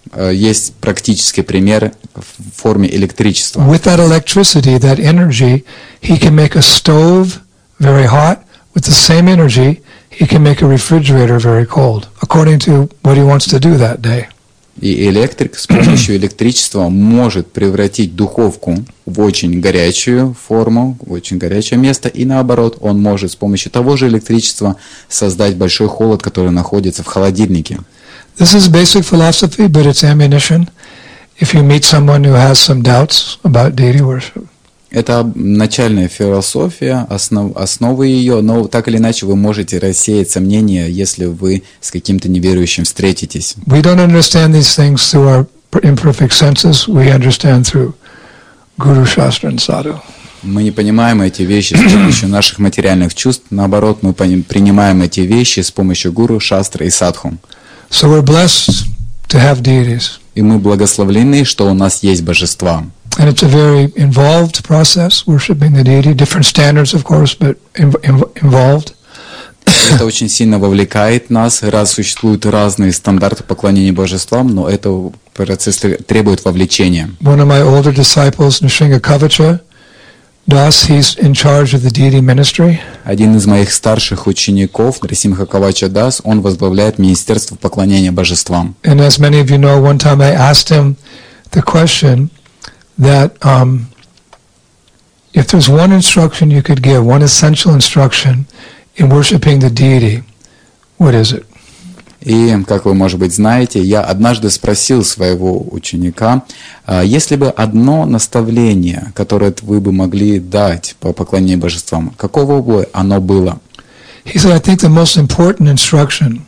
Есть практический пример в форме электричества. With that electricity, that energy, he can make a stove very hot. With the same energy, he can make a refrigerator very cold, according to what he wants to do that day. И электрик с помощью электричества может превратить духовку в очень горячую форму, в очень горячее место, и наоборот, он может с помощью того же электричества создать большой холод, который находится в холодильнике. This is basic philosophy, but it's ammunition if you meet someone who has some doubts about deity worship. Это начальная философия, основ, основы ее, но так или иначе вы можете рассеять сомнения, если вы с каким-то неверующим встретитесь. We don't understand these things through our imperfect senses. We understand through Guru, Shastra and Sadhu. Мы не понимаем эти вещи с помощью наших материальных чувств. Наоборот, мы принимаем эти вещи с помощью Гуру, Шастры и Садху. So we're blessed to have deities. И мы благословлены, что у нас есть божества. And it's a very involved process, worshiping the deity. Different standards, of course, but involved. Это очень сильно вовлекает нас, раз существуют разные стандарты поклонения божествам, но это процесс требует вовлечения. One of my older disciples, Nrsinga Kavacha, Das, he's in charge of the deity ministry. Один из моих старших учеников, Нарисимха Кавача Дас, он возглавляет Министерство поклонения божествам. And as many of you know, one time I asked him the question that um, if there's one instruction you could give, one essential instruction in worshiping the deity, what is it? И, как вы, может быть, знаете, я однажды спросил своего ученика, если бы одно наставление, которое вы бы могли дать по поклонению божествам, какого бы оно было? He said, I think the most important instruction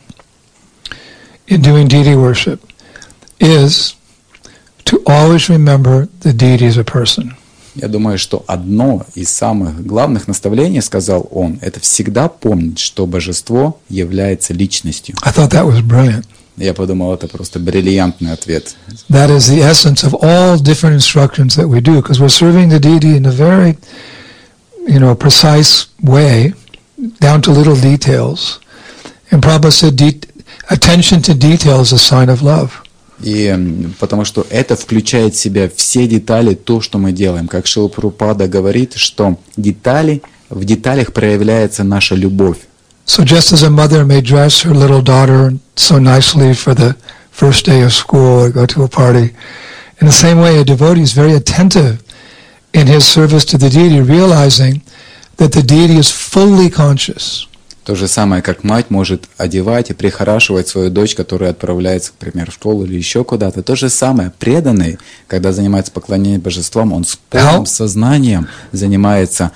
in doing deity worship is to always remember the deity as a person. Я думаю, что одно из самых главных наставлений, сказал он, это всегда помнить, что божество является личностью. I thought that was brilliant. Я подумал, это просто бриллиантный ответ. That is the essence of all different instructions that we do, because we're serving the deity in a very, you know, precise way, down to little details. And Prabhupada said, de- attention to detail is a sign of love. И потому что это включает в себя все детали, то, что мы делаем. Как Шрила Прабхупада говорит, что детали, в деталях проявляется наша любовь. So just as a mother may dress her little daughter so nicely for the first day of school or go to a party, in the same way a devotee is very attentive in his service to the deity, realizing that the deity is fully conscious. То же самое, как мать может одевать и прихорашивать свою дочь, которая отправляется, к примеру, в школу или еще куда-то. То же самое, преданный, когда занимается поклонением божествам, он с полным сознанием занимается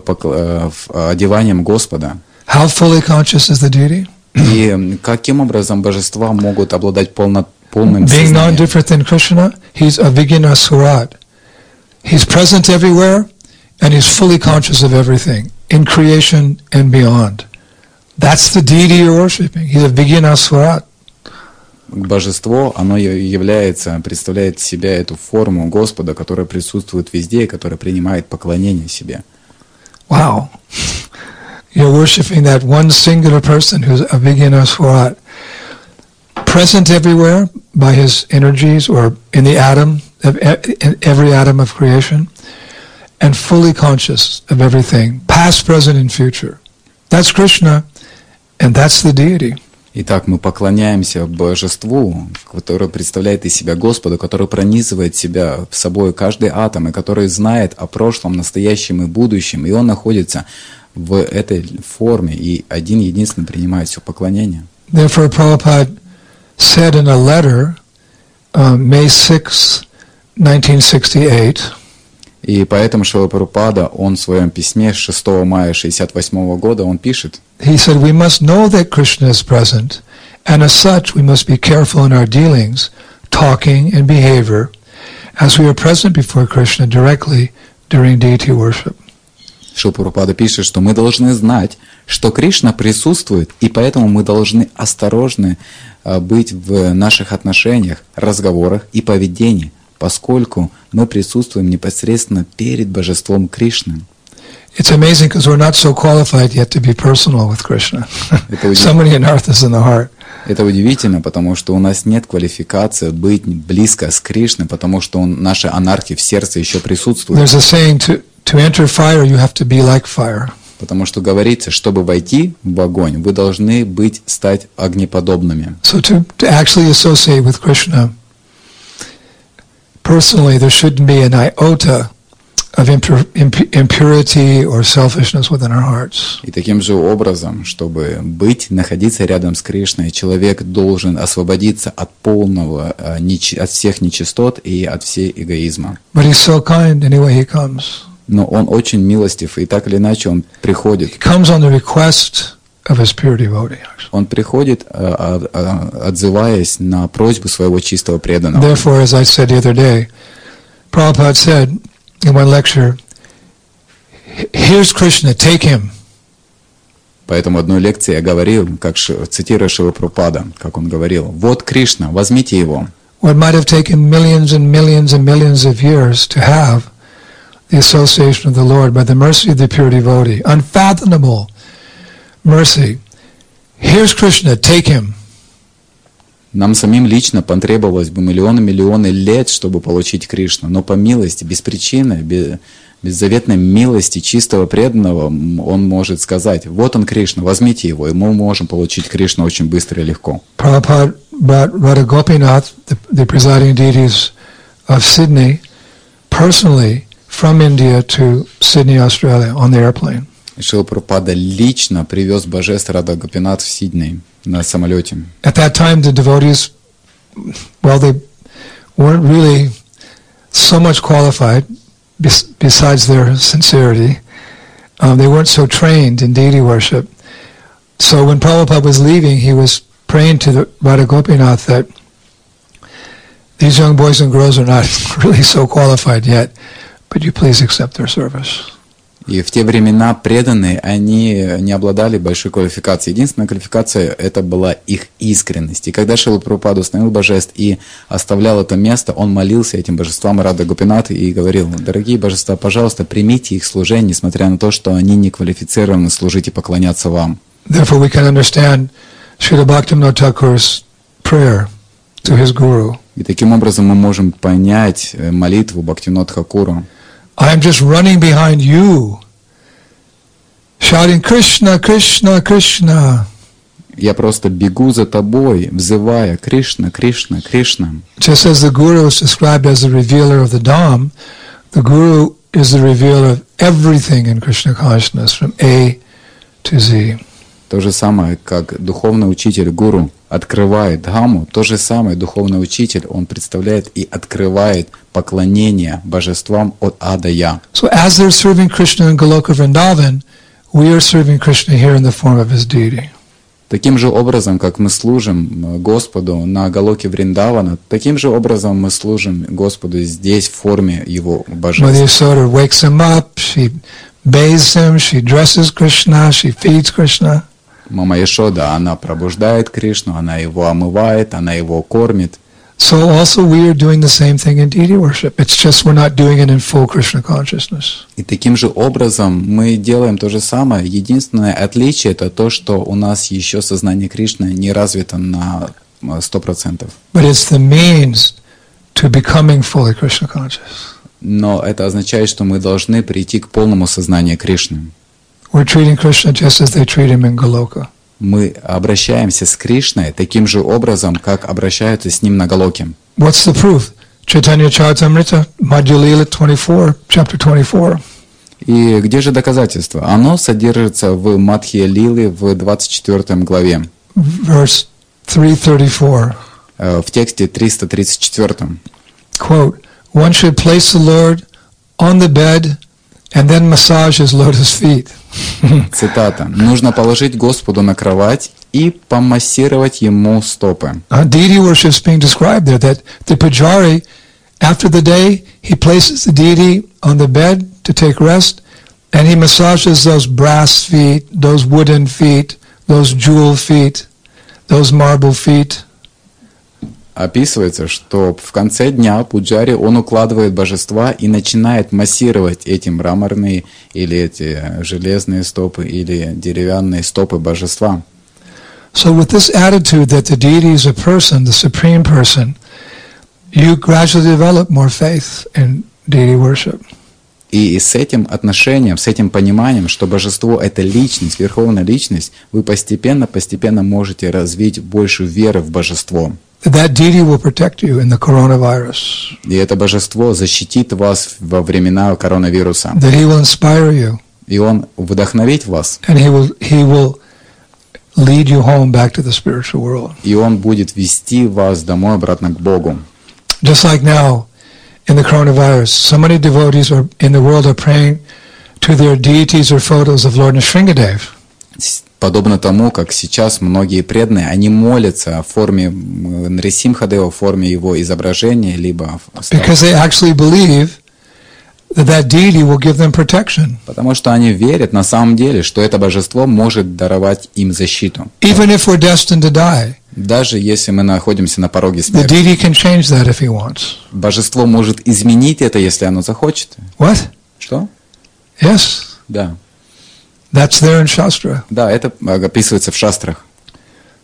одеванием Господа. How fully conscious is the deity? И каким образом божества могут обладать полно, полным Being сознанием? non-different than Krishna, he's Avijnana Surat. He's present everywhere, and he's fully conscious of everything, in creation and beyond. That's the deity you're worshiping. He's a Vijnana Swarat. Божество, оно является, представляет себя эту форму Господа, которая присутствует везде и которая принимает поклонение себе. Wow. You're worshiping that one singular person who's a Vijnana Swarat, present everywhere by his energies or in the atom, in every atom of creation, and fully conscious of everything, past, present, and future. That's Krishna. And that's the deity. Итак, мы поклоняемся божеству, которое представляет из себя Господа, который пронизывает себя в собой каждый атом, и который знает о прошлом, настоящем и будущем, и он находится в этой форме, и один единственный принимает все поклонение. Therefore, Prabhupada said in a letter, uh, May sixth, nineteen sixty-eight, и поэтому Шрила Прабхупада, он в своем письме шестого мая шестьдесят восьмого года, он пишет, he said, we must know that Krishna is present, and as such we must be careful in our dealings, talking, and behavior, as we are present before Krishna directly during deity worship. Шрила Прабхупада пишет, что мы должны знать, что Кришна присутствует, и поэтому мы должны осторожны быть в наших отношениях, разговорах и поведении, поскольку мы присутствуем непосредственно перед божеством Кришны. It's amazing because we're not so qualified yet to be personal with Krishna. So many anarthas in the heart. Это удивительно, потому что у нас нет квалификации быть близко с Кришной, потому что он, наши анархи в сердце еще присутствуют. There's a saying, to, to enter fire, you have to be like fire. Потому что говорится, чтобы войти в огонь, вы должны быть, стать огнеподобными. So to, to actually associate with Krishna, personally, there shouldn't be an iota of impur- impurity or selfishness within our hearts. И таким же образом, чтобы быть, находиться рядом с Кришной, человек должен освободиться от полного, от всех нечистот и от всей эгоизма. But he's so kind anyway he comes. Но он очень милостив, и так или иначе он приходит. He comes on the request of his pure devotee. Он приходит, отзываясь на просьбу своего чистого преданного. Therefore, as I said the other day, Prabhupada said in one lecture, here's Krishna, take him. Поэтому в одной лекции я говорил, как цитируя Шрила Прабхупада, как он говорил, вот Кришна, возьмите его. What might have taken millions and millions and millions of years to have the association of the Lord by the mercy of the pure devotee, unfathomable mercy. Here's Krishna, take him. Нам самим лично потребовалось бы миллионы-миллионы лет, чтобы получить Кришну, но по милости, без причины, без, беззаветной милости чистого преданного, он может сказать: вот он Кришна, возьмите его, и мы можем получить Кришну очень быстро и легко. Prabhupada brought Radha Gopinath, the, the presiding deities of Sydney, personally from India to Sydney, Australia, on the airplane. Шрила Прабхупада лично привез божеств Рада Гопинат в Сидней на самолете. At that time, the devotees, well, they weren't really so much qualified, bes- besides their sincerity. Um, they weren't so trained in deity worship. So when Prabhupada was leaving, he was praying to the Radha Gopinath that these young boys and girls are not really so qualified yet, but you please accept their service. И в те времена преданные, они не обладали большой квалификацией. Единственная квалификация — это была их искренность. И когда Шрила Прабхупада установил божеств и оставлял это место, он молился этим божествам Рада Гопинаты и говорил: дорогие божества, пожалуйста, примите их служение, несмотря на то, что они не квалифицированы служить и поклоняться вам. Therefore we can understand Srila Bhaktivinoda Thakur's prayer to his guru. И таким образом мы можем понять молитву Бхактивинода Тхакура. I am just running behind you, shouting Krishna, Krishna, Krishna. Я просто бегу за тобой, взывая: Кришна, Кришна, Кришна. Just as the Guru is described as the revealer of the Dham, the Guru is the revealer of everything in Krishna consciousness, from A to Z. То же самое, как духовный учитель Гуру открывает Дхамму, то же самое духовный учитель, он представляет и открывает поклонение божествам от А до Я. So as they're serving Krishna in Goloka Vrindavan, we are serving Krishna here in the form of his deity. Таким же образом, как мы служим Господу на Галоке Вриндавана, таким же образом мы служим Господу здесь в форме Его божества. Mother Yasoda wakes him up, she bathes him, she dresses Krishna, she feeds Krishna. Мама Яшода, она пробуждает Кришну, она его омывает, она его кормит. So also we are doing the same thing in deity worship. It's just we're not doing it in full Krishna consciousness. И таким же образом мы делаем то же самое. Единственное отличие — это то, что у нас еще сознание Кришны не развито на сто процентов. But it's the means to becoming fully Krishna conscious. Но это означает, что мы должны прийти к полному сознанию Кришны. We're treating Krishna just as they treat him in Goloka. Мы обращаемся с Кришной таким же образом, как обращаются с ним на Галоке. What's the proof? Chaitanya Charitamrita, Madhya Lila twenty-four, chapter twenty-four. И где же доказательство? Оно содержится в Мадхья Лилы в двадцать четвёртой главе. Verse three thirty-four. В тексте триста тридцать четыре. Quote, one should place the Lord on the bed and then massage his lotus feet. Цитата. Нужно положить Господу на кровать и помассировать ему стопы. Uh, deity worship is being described there, that the pujari, after the day, he places the deity on the bed to take rest, and he massages those brass feet, those wooden feet, those jewel feet, those marble feet. Описывается, что в конце дня пуджари, он укладывает божества и начинает массировать эти мраморные или эти железные стопы или деревянные стопы божества. So with this attitude that the deity is a person, the supreme person, you gradually develop more faith in deity worship. И с этим отношением, с этим пониманием, что божество — это личность, верховная личность, вы постепенно-постепенно можете развить больше веры в божество. That deity will protect you in the coronavirus. И это божество защитит вас во времена коронавируса. That he will inspire you. И он вдохновит вас. And he will, he will lead you home back to the spiritual world. И он будет вести вас домой обратно к Богу. Just like now, in the coronavirus, so many devotees are, in the world are praying to their deities or photos of Lord Nrsingadev. Подобно тому, как сейчас многие преданные, они молятся в форме Нрисимхадева, в форме его изображения, либо... Because they actually believe that that deity will give them protection. Потому что они верят на самом деле, что это божество может даровать им защиту. Even if we're destined to die, даже если мы находимся на пороге the смерти. deity can change that if he wants. Божество может изменить это, если оно захочет. What? Что? Yes. Да. That's there in Shastra. Да, это описывается в шастрах.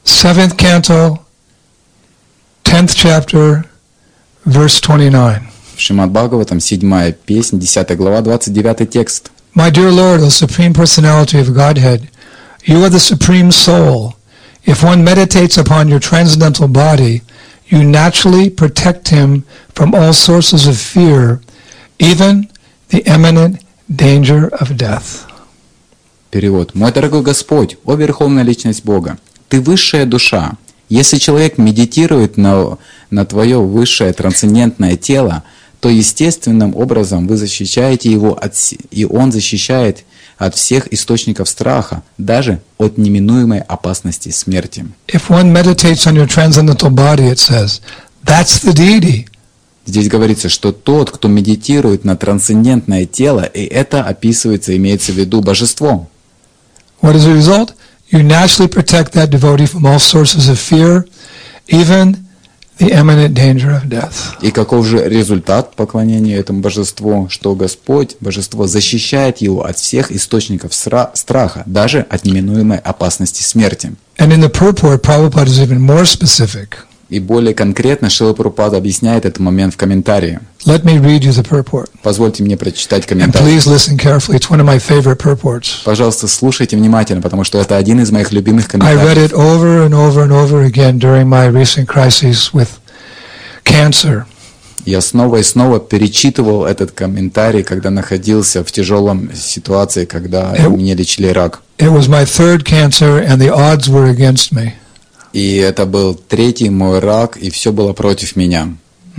Seventh canto, tenth chapter, verse twenty-nine. Шримад Бхагаватам, седьмая песнь, десятая глава, двадцать девятый текст. My dear Lord, O Supreme Personality of Godhead, you are the Supreme Soul. If one meditates upon your transcendental body, you naturally protect him from all sources of fear, even the imminent danger of death. Перевод. Мой дорогой Господь, о Верховная Личность Бога, Ты высшая душа. Если человек медитирует на, на Твое высшее трансцендентное тело, то естественным образом вы защищаете его, от, и он защищает от всех источников страха, даже от неминуемой опасности смерти. If one meditates on your transcendental body, it says, that's the deity. Здесь говорится, что тот, кто медитирует на трансцендентное тело, и это описывается, имеется в виду божество. What is the result? You naturally protect that devotee from all sources of fear, even the imminent danger of death. И каков же результат поклонения этому божеству, что Господь, божество, защищает его от всех источников сра- страха, даже от неминуемой опасности смерти. And in the purport, Prabhupada is even more specific. И более конкретно Шрила Прабхупада объясняет этот момент в комментарии. Let me read you the purport. Позвольте мне прочитать And комментарий. please listen carefully. It's one of my favorite purports. Пожалуйста, слушайте внимательно, потому что это один из моих любимых I read комментариев. it over and over and over again during my recent crises with cancer. Я снова и снова перечитывал этот комментарий, когда находился в тяжелом ситуации, когда Э, меня лечили рак. It was my third cancer and the odds were against me. И это был третий мой рак, и все было против меня.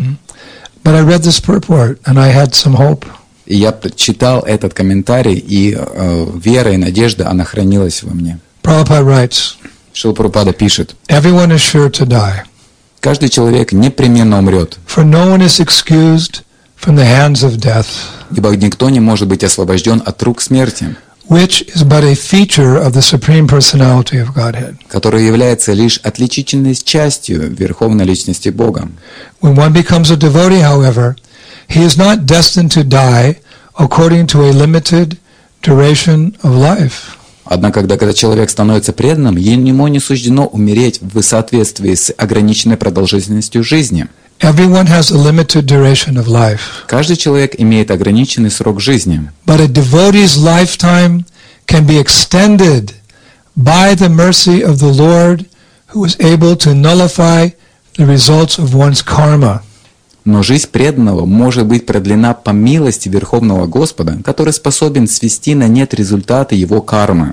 But I read this purport and I had some hope. И я читал этот комментарий, и э, вера и надежда, она хранилась во мне. Prabhupada writes, Шрила Прабхупада пишет: everyone is sure to die, каждый человек непременно умрет, for no one is excused from the hands of death, ибо никто не может быть освобожден от рук смерти, which is but a feature of the Supreme Personality of Godhead. которая является лишь отличительной частью Верховной Личности Бога. When one becomes a devotee, however, he is not destined to die according to a limited duration of life. Однако, когда, когда человек становится преданным, ему не суждено умереть в соответствии с ограниченной продолжительностью жизни. Everyone has a limited duration of life. Каждый человек имеет ограниченный срок жизни. But a devotee's lifetime can be extended by the mercy of the Lord, who is able to nullify the results of one's karma. Но жизнь преданного может быть продлена по милости Верховного Господа, который способен свести на нет результаты его кармы.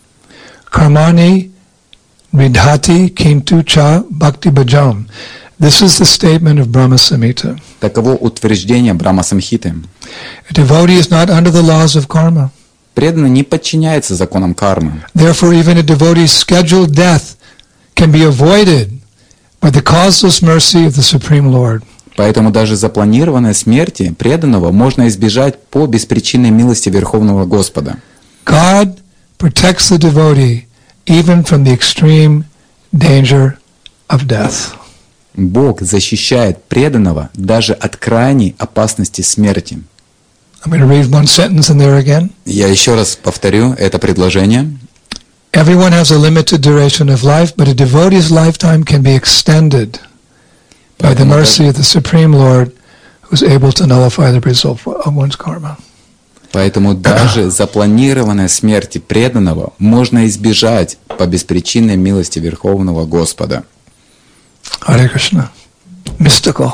Karmani ridhati kintu cha bhakti bhajam. This is the statement of Brahma Samhita. Таково утверждение Брахма Самхиты. A devotee is not under the laws of karma. Преданный не подчиняется законам кармы. Therefore, even a devotee's scheduled death can be avoided by the causeless mercy of the Supreme Lord. Поэтому даже запланированной смерти преданного можно избежать по беспричинной милости Верховного Господа. God protects the devotee even from the extreme danger of death. Бог защищает преданного даже от крайней опасности смерти. I'm going to read one sentence in there again. Я еще раз повторю это предложение. Everyone has a limited duration of life, but a devotee's lifetime can be extended by the mercy of the Supreme Lord, who is able to nullify the result of one's karma. Поэтому даже запланированной смерти преданного можно избежать по беспричинной милости Верховного Господа. Hare Krishna. Mystical.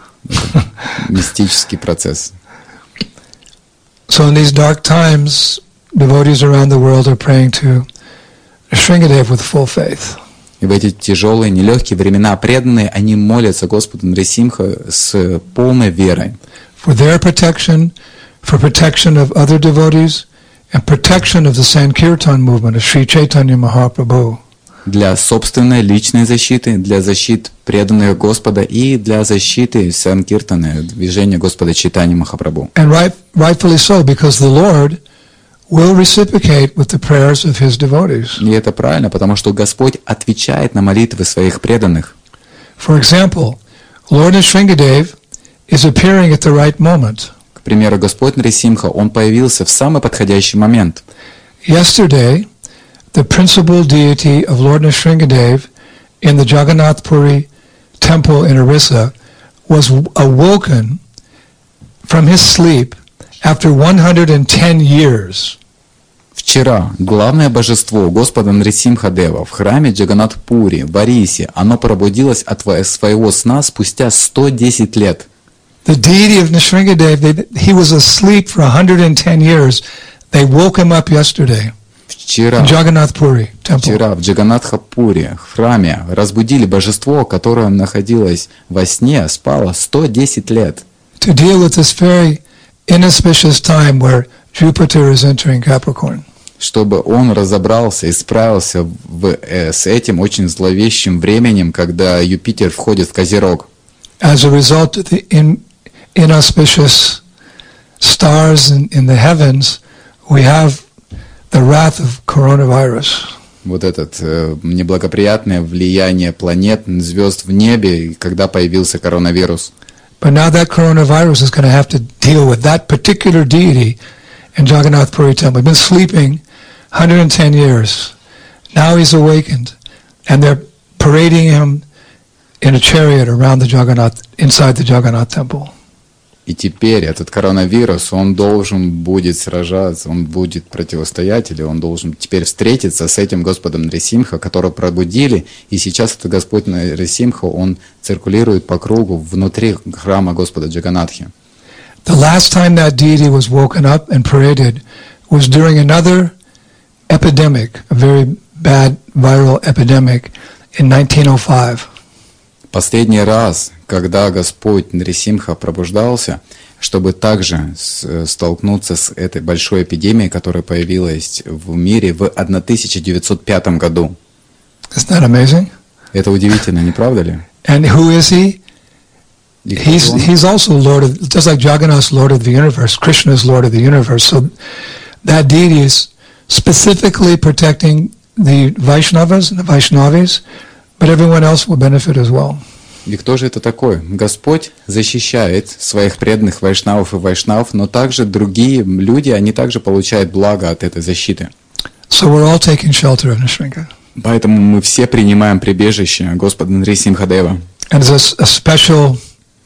Мистический процесс. So in these dark times, devotees around the world are praying to Shringadev with full faith. И в эти тяжелые, нелегкие времена преданные, они молятся Господу Нрисимха с полной верой. For their protection, for protection of other devotees, and protection of the Sankirtan movement of Sri Chaitanya Mahaprabhu. Для собственной личной защиты, для защиты преданных Господа и для защиты Санкиртаны, движения Господа Чайтаньи Махапрабху. And right, rightfully so, because the Lord will reciprocate with the prayers of His devotees. И это правильно, потому что Господь отвечает на молитвы своих преданных. For example, Lord Nrsingadev is appearing at the right moment. К примеру, Господь Нрисимха, Он появился в самый подходящий момент. Yesterday, the principal deity of Lord Nrsingadev in the Jagannath Puri temple in Orissa was awoken from his sleep after one hundred ten years. Вчера главное божество Господа Нрисимхадева в храме Джаганнат-Пури в Арисе, оно пробудилось от своего сна спустя сто десять лет. The deity of Nrsimhadev, they, he was asleep for one hundred ten years. They woke him up yesterday. Вчера, in Jagannath-Puri temple. Вчера в Джаганнатха-Пури, в храме, разбудили божество, которое находилось во сне, спало сто десять лет. To deal with this very inauspicious time where Jupiter is entering Capricorn. Чтобы он разобрался и справился в, э, с этим очень зловещим временем, когда Юпитер входит в Козерог. As a result of the in, inauspicious stars in, in the heavens, we have the wrath of coronavirus. Вот это э, неблагоприятное влияние планет, звезд в небе, когда появился коронавирус. But now that coronavirus is going to have to deal with that particular deity in Jagannath Puri Temple. He's been sleeping one hundred ten years. Now he's awakened, and they're parading him in a chariot around the Jagannath, inside the Jagannath Temple. И теперь этот коронавирус, он должен будет сражаться, он будет противостоять, или он должен теперь встретиться с этим Господом Нрисимха, которого пробудили, и сейчас этот Господь Нрисимха, он циркулирует по кругу внутри храма Господа Джаганнатхи. The last time that deity was woken up and paraded was during another epidemic, a very bad viral epidemic in nineteen oh five. Последний раз, когда Господь Нрисимха пробуждался, чтобы также столкнуться с этой большой эпидемией, которая появилась в мире в тысяча девятьсот пятом году. Isn't that amazing? Это удивительно, не правда ли? And who is he? He's, he's also Lord of, just like Jagannath's Lord of the universe, Krishna is Lord of the universe. So that deity is specifically protecting the Vaishnavas and the Vaishnavis, but everyone else will benefit as well. И кто же это такой? Господь защищает своих преданных вайшнавов и вайшнав, но также другие люди, они также получают благо от этой защиты. So we're all taking shelter of Nrsimha. Поэтому мы все принимаем прибежище Господа Нрисимхадева. And as a, a special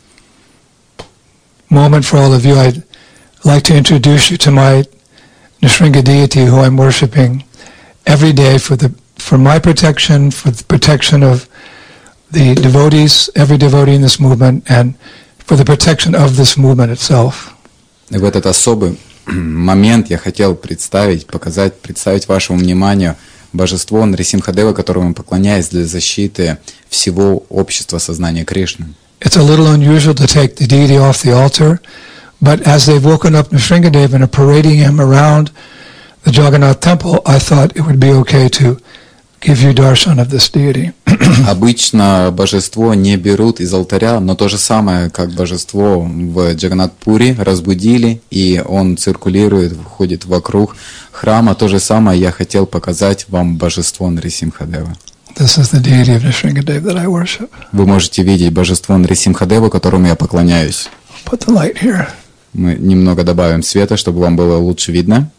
moment for all of you, I'd like to introduce you to my Nrsimha deity who I'm worshiping every day for the for my protection, for the protection of the devotees, every devotee in this movement, and for the protection of this movement itself. И в этот особый момент я хотел представить, показать, представить вашему вниманию божество Нрисимхадева, которому я поклоняюсь для защиты всего общества сознания Кришны. It's a little unusual to take the deity off the altar, but as they've woken up Nrsimhadev and are parading him around the Jagannath temple, I thought it would be okay to give you darshan of this deity. Обычно божество не берут из алтаря, но то же самое, как божество в Джаганнат-Пури разбудили, и он циркулирует, ходит вокруг храма. То же самое я хотел показать вам божество Нрисимхадева. This is the deity of Nrsimhadev that I worship. Вы можете видеть божество Нрисимхадева, которому я поклоняюсь. Put the light here. Мы немного добавим света, чтобы вам было лучше видно.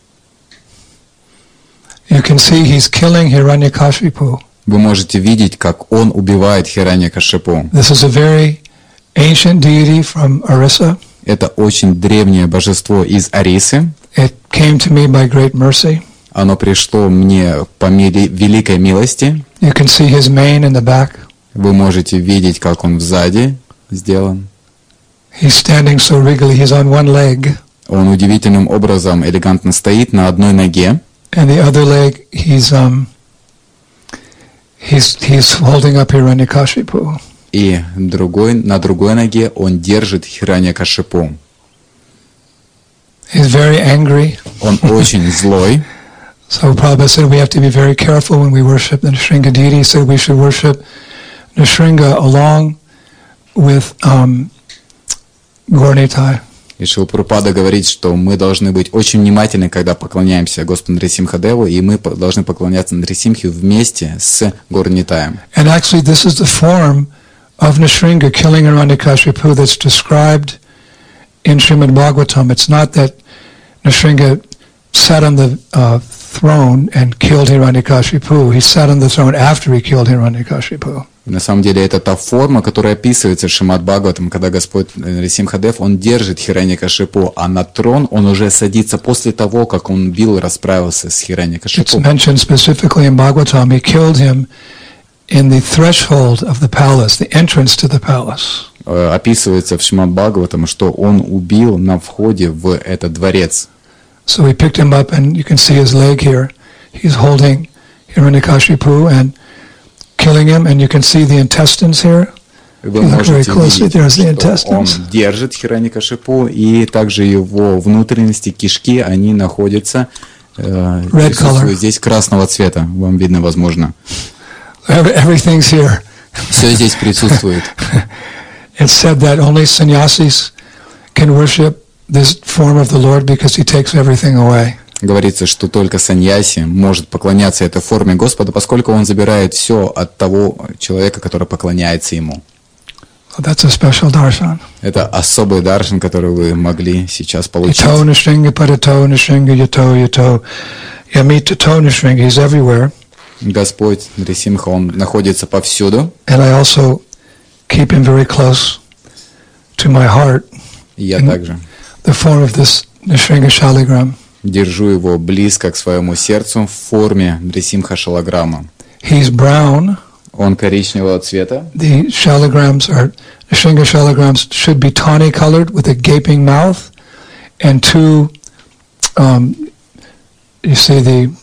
You can see he's killing Hiranyakashipu. Вы можете видеть, как он убивает Хираньякашипу. This is a very ancient deity from Orissa. Это очень древнее божество из Арисы. It came to me by great mercy. Оно пришло мне по мере великой милости. You can see his mane in the back. Вы можете видеть, как он сзади сделан. He's standing so regally, he's on one leg. Он удивительным образом элегантно стоит на одной ноге. And the other leg, he's um, he's he's holding up Hiranyakashipu. И другой, на другой ноге он держит Хираньякашипу. He's very angry. Он очень злой. So Prabhupada said we have to be very careful when we worship the Nrsimha deity. He said we should worship Nrsimha along with um, Gaura-Nitai. И Шрила Прабхупада говорит, что мы должны быть очень внимательны, когда поклоняемся Господу Нрисимхадеву, и мы должны поклоняться Нрисимхе вместе с Gaura-Nitаем. And actually this is the form of Nrsimha killing Hiranyakashipu that's described in Srimad Bhagavatam. It's not that Nrsimha sat on the uh, throne and killed Hiranyakashipu. He sat on the throne after he killed Hiranyakashipu. В На самом деле это та форма, которая описывается в Шримад Бхагаватам, когда Господь Нарисимхадев, он держит Хираньякашипу, а на трон он уже садится после того, как он убил и расправился с Хираньякашипу. It's mentioned specifically in Bhagavatam, he killed him in the threshold of the palace, the entrance to the palace. Описывается в Шримад Бхагаватам, что он убил на входе в этот дворец. So he picked him up, and you can see his leg here. He's holding Hiranyakashipu and killing him, and you can see the intestines here. Вы можете видеть, что он держит Хираньякашипу, и также его внутренности, кишки, они находятся э, присутствуют здесь красного цвета. Вам видно, возможно. Everything's here. Все здесь присутствует. It's said that only sannyasis can worship this form of the Lord because he takes everything away. Говорится, что только саньяси может поклоняться этой форме Господа, поскольку он забирает все от того человека, который поклоняется ему. Well, that's a special darshan. Это особый даршан, который вы могли сейчас получить. Господь Нрисимха, он находится повсюду. And I also keep him very close to my heart. И я также the form of this Nrsimha Shaligram. Держу его близко к своему сердцу в форме Нрисимха Шалаграма. He's brown. Он коричневого цвета. The shalagrams are Nrsimha Shaligrams should be tawny colored with a gaping mouth and two. Um, you see the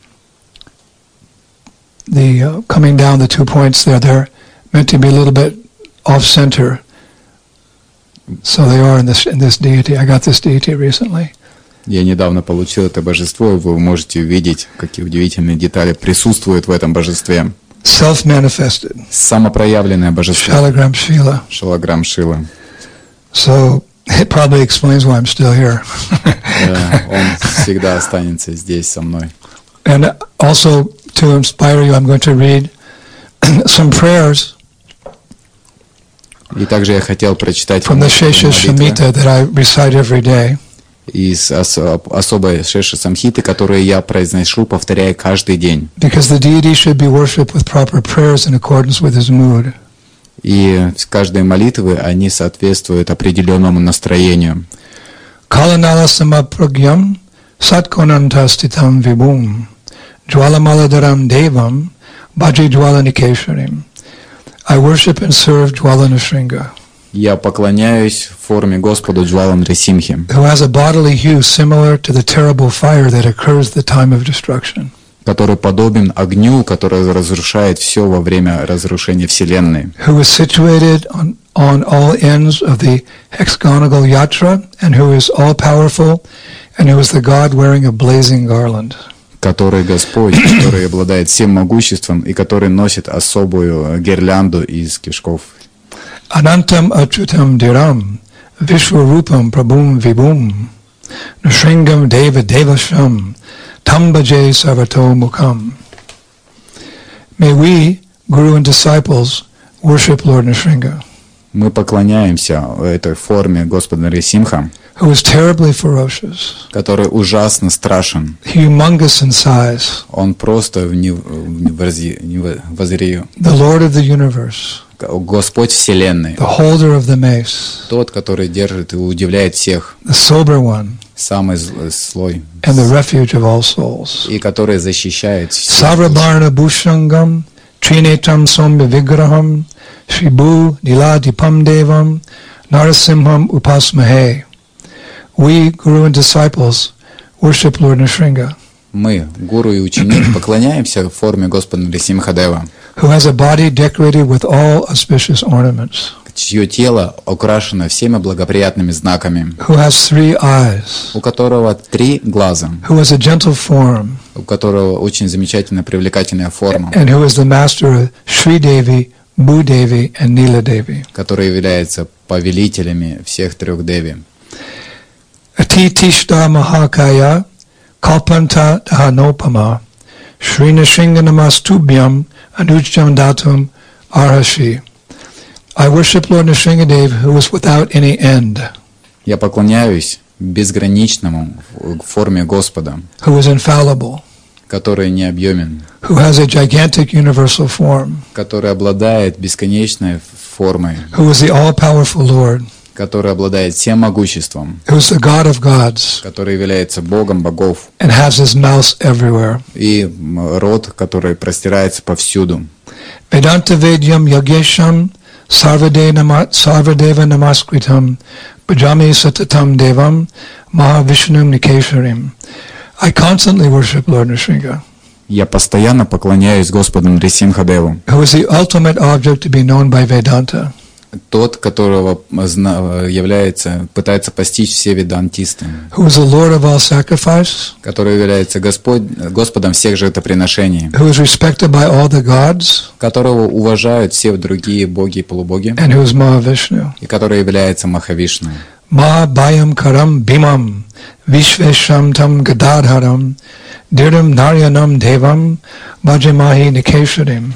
the uh, coming down the two points there. They're meant to be a little bit off center. So they are in this in this deity. I got this deity recently. Я недавно получил это божество, и вы можете увидеть, какие удивительные детали присутствуют в этом божестве. Self-manifested. Самопроявленное божество. Shalagram Shila. Шалаграм Шила. So it probably explains why I'm still here. Он всегда останется здесь со мной. And also to inspire you, I'm going to read some prayers. И также я хотел прочитать from the Shesha Samhita that I recite every day. Из особой Шеша Самхиты, которые я произношу, повторяя каждый день. Because the deity should be worshipped with proper prayers in accordance with his mood. И каждой молитвы они соответствуют определенному настроению. Kalanala samapragyam satkonantastitam vibhum jwalamaladaram devam bhaji jwalanikesharim. I worship and serve Jwala Nrsimha. Я поклоняюсь в форме Господу Джвала Нрисимхи, who has a bodily hue similar to the terrible fire that occurs at the time of destruction. который подобен огню, который разрушает все во время разрушения Вселенной. Who is situated on, on all ends of the hexagonal yatra, and who is all-powerful, and who is the God wearing a blazing garland. Который Господь, который обладает всем могуществом и который носит особую гирлянду из кишков. Anantam achutam diram vishwarupam prabhum vibhum nrshingam deva devasham tambaje sarvato mukham. May we, Guru and disciples, worship Lord Nrsimha. Мы поклоняемся этой форме Господа Нрисимха, who is terribly ferocious, который ужасно страшен, humongous in size, он просто в невоззрию, the Lord of the universe, Господь Вселенной, the holder of the mace, тот, который держит и удивляет всех, the sober one, самый злой, and the refuge of all souls, и который защищает всех. Sarvabarna Bhushangam Trinetam Somya Vigraham Shribu Niladipam Devam Narasimham Upasmahe. We, Guru and disciples, worship Lord Nrsimha. Мы, гуру и ученик, поклоняемся в форме Господа Нрисимхадева, who has a body decorated with all auspicious ornaments, чье тело украшено всеми благоприятными знаками, who has three eyes, у которого три глаза, who has a gentle form, у которого очень замечательная привлекательная форма, and who is the master of Shri Devi, Bhudevi, and Nila Devi, который является повелителями всех трех деви. Atitishta Mahakaya Kalpanta Dhahanopama Shri Nrsimha Namastubhyam Anujjam Datum Arhashi. I worship Lord Nrsimha Dev, who is without any end. Я поклоняюсь безграничному в форме Господа, who is infallible, который необъемен, who has a gigantic universal form, который обладает бесконечной формой, who is the all-powerful Lord, который обладает всем могуществом, who is the God of gods, который является Богом богов, and has his mouth everywhere. и рот, который простирается повсюду. Vedanta Vedyam Yagesham Sarvadeva Sarvadeva Namaskritam Bhajami Satatam Devam Mahavishnum Nikesharim. I constantly worship Lord Nrsimha, Я постоянно поклоняюсь Господу Нрисимхадеву, who is the ultimate object to be known by Vedanta. тот, которого зна- является, пытается постичь все ведантисты, Who is the Lord of all sacrifice, который является Господь, Господом всех жертвоприношений, who is respected by all the gods, которого уважают все другие боги и полубоги, and who is Mahavishnu. и который является Махавишну. Mahabhayam Karam Bhimam Vishvesham Tam Gadadharam Dirdam Naryanam Devam Bhajamahi Nikesharim.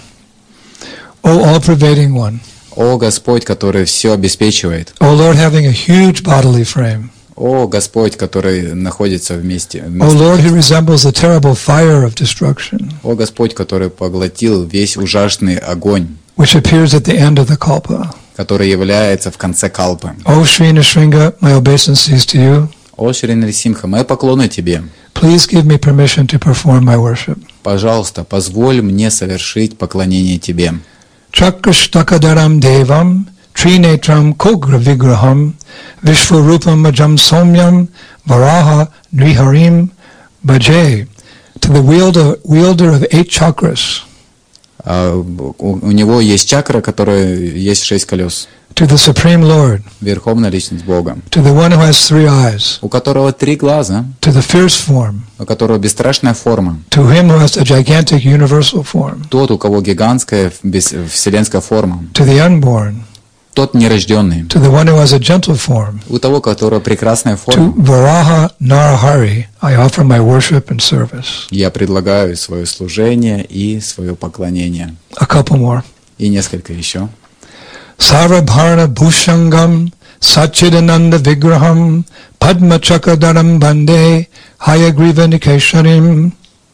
O all-pervading one, О Господь, который все обеспечивает, O Lord having a huge bodily frame, о Господь, который находится вместе, O вместе Lord who resembles the terrible fire of destruction, о Господь, который поглотил весь ужасный огонь, which appears at the end of the kalpa. который является в конце калпы. O Sri Nrsimha, my obeisances to you. О Шри Нрисимха, мои поклоны тебе. Please give me permission to perform my worship. Пожалуйста, позволь мне совершить поклонение тебе. Chakrastakadaram Devam Trinetram Kogra Vigraham Vishwarupam Ajam Somyam Varaha Nriharim Bhaje. To the wielder, wielder of eight chakras, А, у, у него есть чакра, которая есть шесть колес. to the Supreme Lord, Верховная личность Бога, to the one who has three eyes, у которого три глаза, to the fierce form, у которого бесстрашная форма, to him who has a gigantic universal form, тот, у кого гигантская бес- вселенская форма, to the unborn, тот нерожденный, to the one who has a gentle form, у того, у которого прекрасная to форма. Varaha Narahari, I offer my worship and service. Я предлагаю свое служение и свое поклонение. A couple more. И несколько еще. Sarvabharana Bhushangam Satchidananda Vigraham Padma Chakadaram Bande Hayagriva Nikesharim.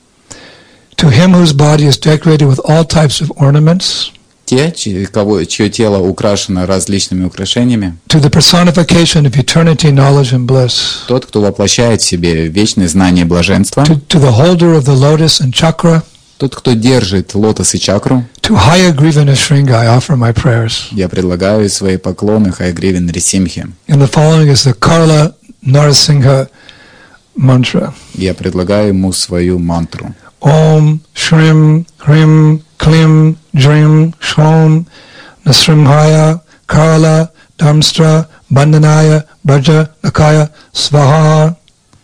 To him whose body is decorated with all types of ornaments, Те, чьи- кого, чье тело украшено различными украшениями, to the personification of eternity, knowledge, and bliss, тот, кто воплощает в себе вечное знание и блаженство, to, to the holder of the lotus and chakra, тот, кто держит лотос и чакру, to Hayagriva Nrsimha, I offer my prayers. я предлагаю свои поклоны Хайгриве Нрисимхе. And the following is the Karla Narasingha mantra. Я предлагаю ему свою мантру. Om Shrim Hrim Klim Jrim Shom Nasrimhaya Karla Dharmstra Bandhanaya Braja Nakaya Svaha.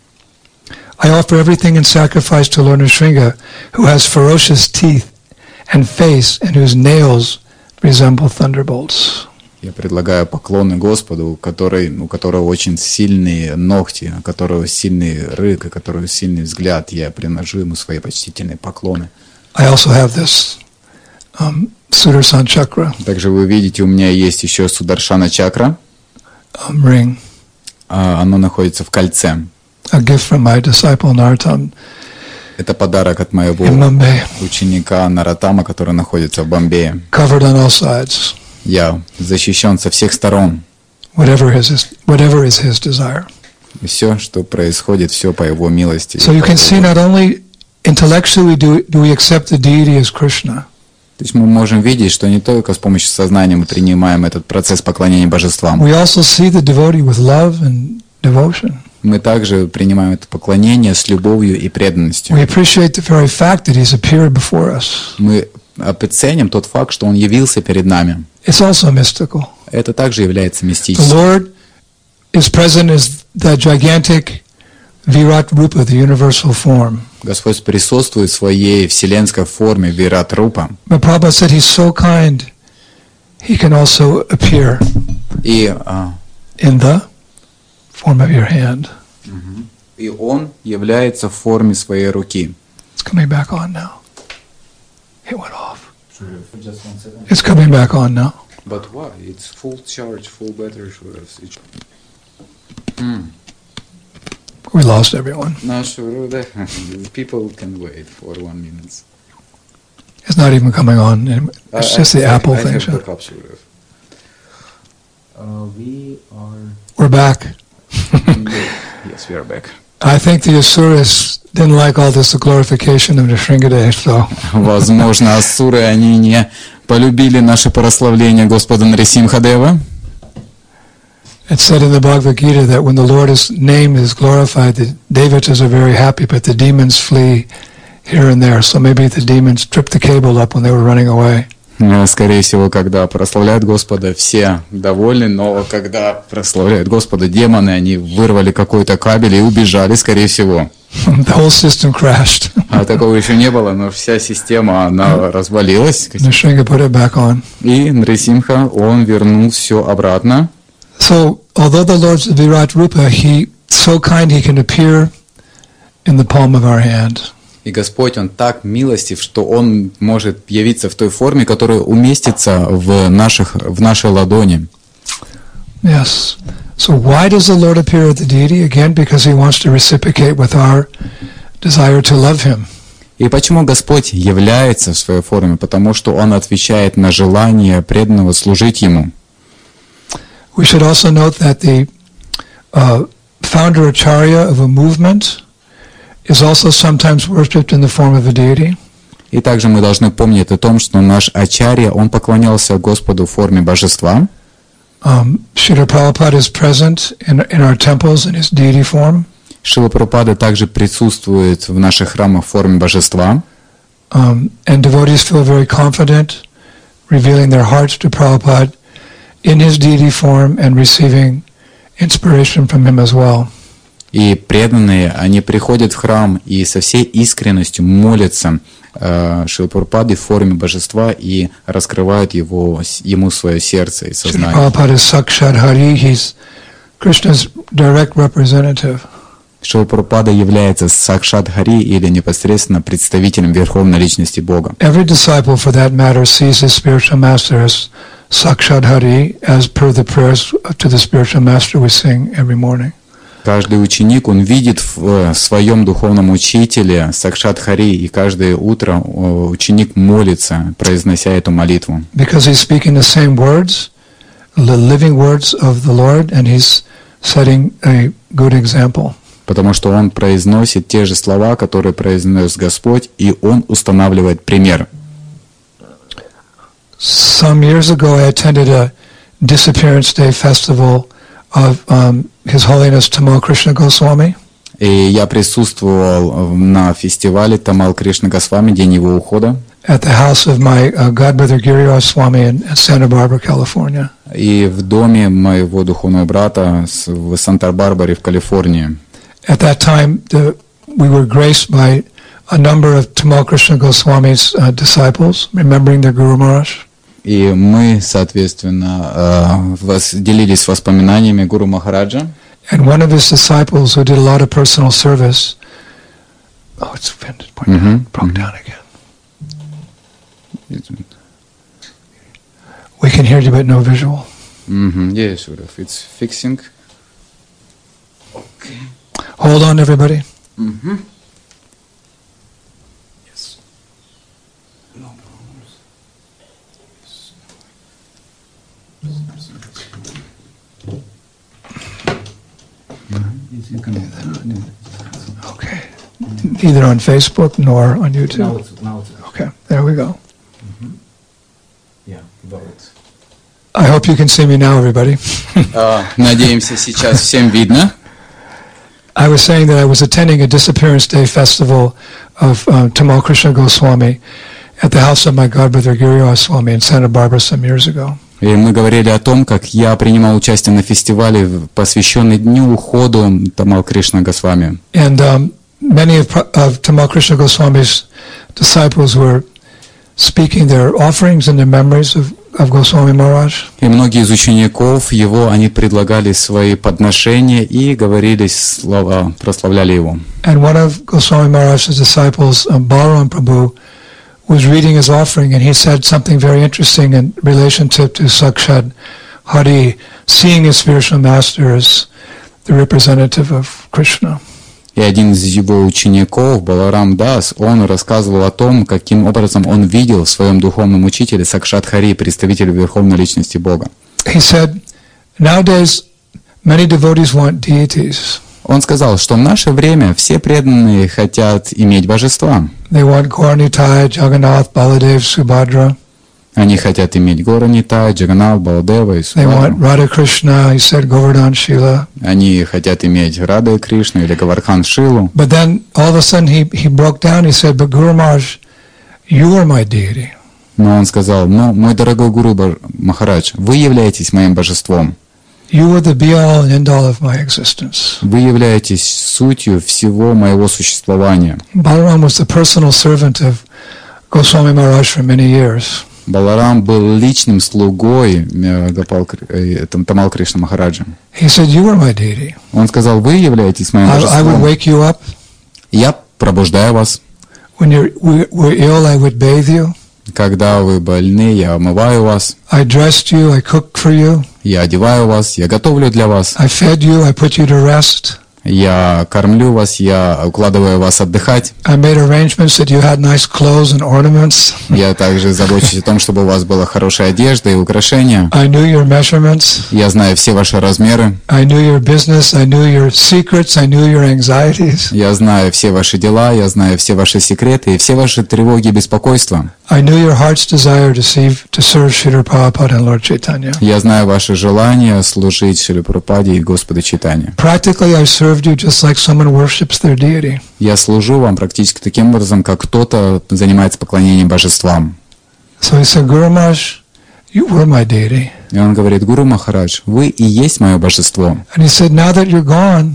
I offer everything in sacrifice to Lord Nrsimha, who has ferocious teeth and face and whose nails resemble thunderbolts. Я предлагаю поклоны Господу, который, у которого очень сильные ногти, у которого сильный рык, у которого сильный взгляд. Я приношу ему свои почтительные поклоны. I also have this um, Sudarshan chakra Также вы видите, у меня есть еще Сударшана чакра. um, ring, А, Оно находится в кольце. a gift from my disciple Narottam Это подарок от моего in Mumbai, ученика Наратама, который находится в Бомбее. covered on all sides, Я защищен со всех сторон. whatever his whatever is his desire. И все, что происходит, все по его милости. So you По can его see воле. not only intellectually do, do we accept the deity as Krishna, То есть мы можем видеть, что не только с помощью сознания мы принимаем этот процесс поклонения божествам. we also see the devotee with love and devotion. Мы также принимаем это поклонение с любовью и преданностью. We appreciate the very fact that he's appeared before us. Мы оценим тот факт, что он явился перед нами. It's also mystical. Это также является The мистическим. Lord is present as that gigantic Virat Rupa, the universal form. Господь присутствует в своей вселенской форме Вират Рупа. But Prabhupada said he's so kind, he can also appear И, а, in the form of your hand. и он является в форме своей руки. It's coming back on now. It went off. It's coming back on now. But why? It's full charge, full battery. We lost everyone. Нашу, да, people can wait for one minute. It's not even coming on. It's just the I, Apple I thing. have So. backup, Shurav. Uh, we are... We're back. Yes, we are back. I think the Asuras didn't like all this glorification of Nrsimhadev, so. Возможно, асуры, они не полюбили наше прославление Господа Нрисимхадева. It's said in the Bhagavad Gita that when the Lord's name is glorified, the Devatas are very happy, but the demons flee here and there. So maybe the demons tripped the cable up when they were running away. Скорее всего, когда прославляют Господа, все довольны, но когда прославляют Господа демоны, они вырвали какой-то кабель и убежали, скорее всего. The whole system crashed. А такого еще не было, но вся система, она развалилась. Nrsimha put it back on. И Нрисимха, он вернул все обратно. So, although the Lord's Virat Rupa, He so kind He can appear in the palm of our hand. И Господь, Он так милостив, что Он может явиться в той форме, которая уместится в, наших, в нашей ладони. Yes. So why does the Lord appear at the deity? Again, because He wants to reciprocate with our desire to love Him. И почему Господь является в своей форме? Потому что Он отвечает на желание преданного служить Ему. We should also note that the uh, founder Acharya of a movement is also sometimes worshipped in the form of a deity. И также мы должны помнить о том, что наш Ачарья, он поклонялся Господу в форме божества. Um, Srila Prabhupada is present in, in our temples in his deity form. Шрила Прабхупада также присутствует в наших храмах в форме божества. Um, and devotees feel very confident revealing their hearts to Prabhupada in his deity form and receiving inspiration from him as well. И преданные, они приходят в храм и со всей искренностью молятся э, Шриле Прабхупаде в форме божества и раскрывают его, ему свое сердце и сознание. Prabhupada is Sakshat Hari, he's Krishna's direct representative. Шрила Прабхупада является Сакшат Хари или непосредственно представителем Верховной Личности Бога. Every disciple, for that matter, sees his spiritual master as Sakshat Hari, as per the prayers to the spiritual master we sing every morning. Каждый ученик, он видит в своем духовном учителе Сакшат Хари, и каждое утро ученик молится, произнося эту молитву. Because he's speaking the same words, the living words of the Lord, and he's setting a good example. Потому что он произносит те же слова, которые произнес Господь, и он устанавливает пример. Some years ago I attended a Disappearance Day festival of um, His Holiness Tamal Krishna Goswami. И я присутствовал на фестивале Тамал Кришна Госвами, день его ухода. At the house of my uh, godbrother Giriraj Swami in, in Santa Barbara, California. И в доме моего духовного брата в Санта-Барбаре в Калифорнии. At that time, the, we were graced by a number of Tamal Krishna Goswami's uh, disciples, remembering their Guru Maharaj. И мы, соответственно, делились воспоминаниями Гуру Махараджа. And one of his disciples who did a lot of personal service, oh, it's offended, mm-hmm. broke down again. We can hear you, but no visual. Mm-hmm. Yeah, sort of. It's fixing. Okay. Hold on, everybody. Mm-hmm. Yes. No problems. Okay. Neither on Facebook nor on YouTube. Now it's, now it's okay, there we go. Mm-hmm. Yeah, got it. I hope you can see me now, everybody. uh, надеемся, сейчас всем видно. I was saying that I was attending a Disappearance Day festival of uh, Tamal Krishna Goswami at the house of my godbrother Giriraj Swami in Santa Barbara some years ago. И мы говорили о том, как я принимал участие на фестивале, посвященный Дню уходу Тамал Кришна Госвами. And um, many of, of Tamal Krishna Goswami's disciples were speaking their offerings and their memories of, of Goswami Maharaj. И многие из учеников его, они предлагали свои подношения и говорили слова, прославляли его. And one of Goswami Maharaj's disciples, um, Balaram Prabhu, was reading his offering, and he said something very interesting in relationship to Sakshat Hari, seeing his spiritual master as the representative of Krishna. И один из его учеников, Баларам Дас, он рассказывал о том, каким образом он видел в своем духовном учителе Сакшат Хари, представителя Верховной Личности Бога. He said, nowadays many devotees want deities. Он сказал, что в наше время все преданные хотят иметь божества. They want Gaura-Nitai, Jagannath, Baladev, Subhadra. Они хотят иметь Гора Нитай, Джаганнат, Баладева и They want Субхадру. Radha Krishna, he said, Govardhan Shila. Они хотят иметь Рады Кришну или Гавардхан Шилу. But then all of a sudden he, he broke down, he said, but Guru Maharaj, you are my deity. Но он сказал, ну, мой дорогой Гуру Бар- Махарадж, вы являетесь моим божеством. You are the be-all and end-all of my existence. Вы являетесь сутью всего моего существования. Balaram was the personal servant of Goswami Maharaj for many years. Баларам был личным слугой э, Гопал Кри- э, Там- Тамал Кришна Махараджа. He said, you are my deity. Он сказал, вы являетесь моим I, I would божеством. wake you up. Я пробуждаю вас. When you're, we, we're ill, I would bathe you. Когда вы больны, я омываю вас. I dressed you, I cooked for you. Я одеваю вас, я готовлю для вас. I fed you, I put you to rest. Я кормлю вас, я укладываю вас отдыхать. I made arrangements that you had nice clothes and ornaments. Я также забочусь о том, чтобы у вас была хорошая одежда и украшения. I knew your measurements. Я знаю все ваши размеры. I knew your business. I knew your secrets. I knew your anxieties. Я знаю все ваши дела, я знаю все ваши секреты и все ваши тревоги и беспокойства. I knew your heart's desire to serve, to serve Srila Prabhupada and Lord Chaitanya. Я знаю ваше желание служить Шриле Прабхупаде и Господу Чайтанье. Practically, I served you just like someone worships their deity. Я служу вам практически таким образом, как кто-то занимается поклонением божествам. So he said, Guru Maharaj, you were my deity. И он говорит, Гуру Махарадж, вы и есть мое божество. And he said, now that you're gone,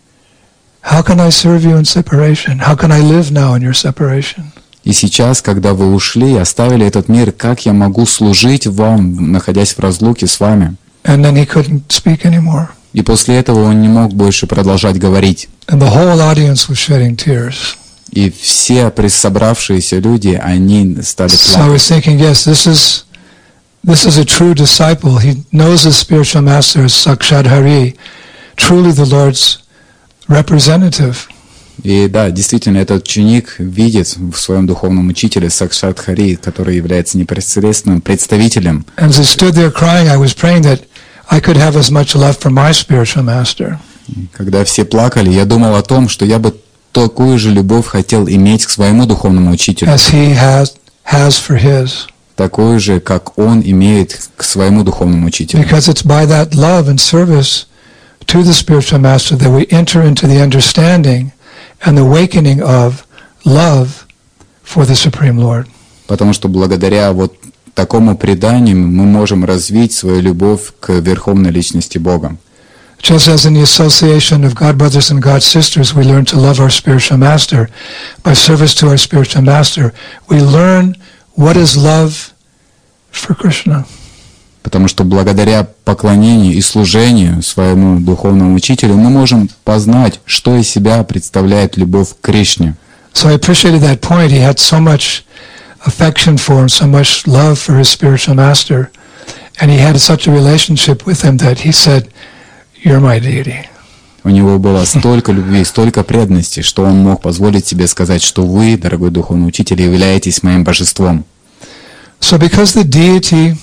how can I serve you in separation? How can I live now in your separation? И сейчас, когда вы ушли и оставили этот мир, как я могу служить вам, находясь в разлуке с вами? And then he couldn't speak anymore. И после этого он не мог больше продолжать говорить. And the whole audience was shedding tears. И все присобравшиеся люди, они стали So I плакать. was thinking, yes, this is this is a true disciple. He knows his spiritual master is Sakshat Hari, truly the Lord's representative. И да, действительно, этот ученик видит в своем духовном учителе Сакшат Хари, который является непосредственным представителем. And as I stood there crying, I was praying that I could have as much love for my spiritual master. Когда все плакали, я думал о том, что я бы такую же любовь хотел иметь к своему духовному учителю, As he has has for his. такую же, как он имеет к своему духовному учителю. Because it's by that love and service to the spiritual master that we enter into the understanding and the awakening of love for the Supreme Lord. Потому что благодаря вот такому преданию мы можем развить свою любовь к Верховной Личности Бога. Just as in the association of God brothers and God sisters, we learn to love our spiritual master. By service to our spiritual master, we learn what is love for Krishna. Потому что благодаря поклонению и служению своему духовному учителю мы можем познать, что из себя представляет любовь к Кришне. So I appreciated that point. He had so much affection for him, so much love for his spiritual master. And he had such a relationship with him that he said, "You're my deity." У него было столько любви, столько преданности, что он мог позволить себе сказать, что вы, дорогой духовный учитель, являетесь моим божеством. So because the deity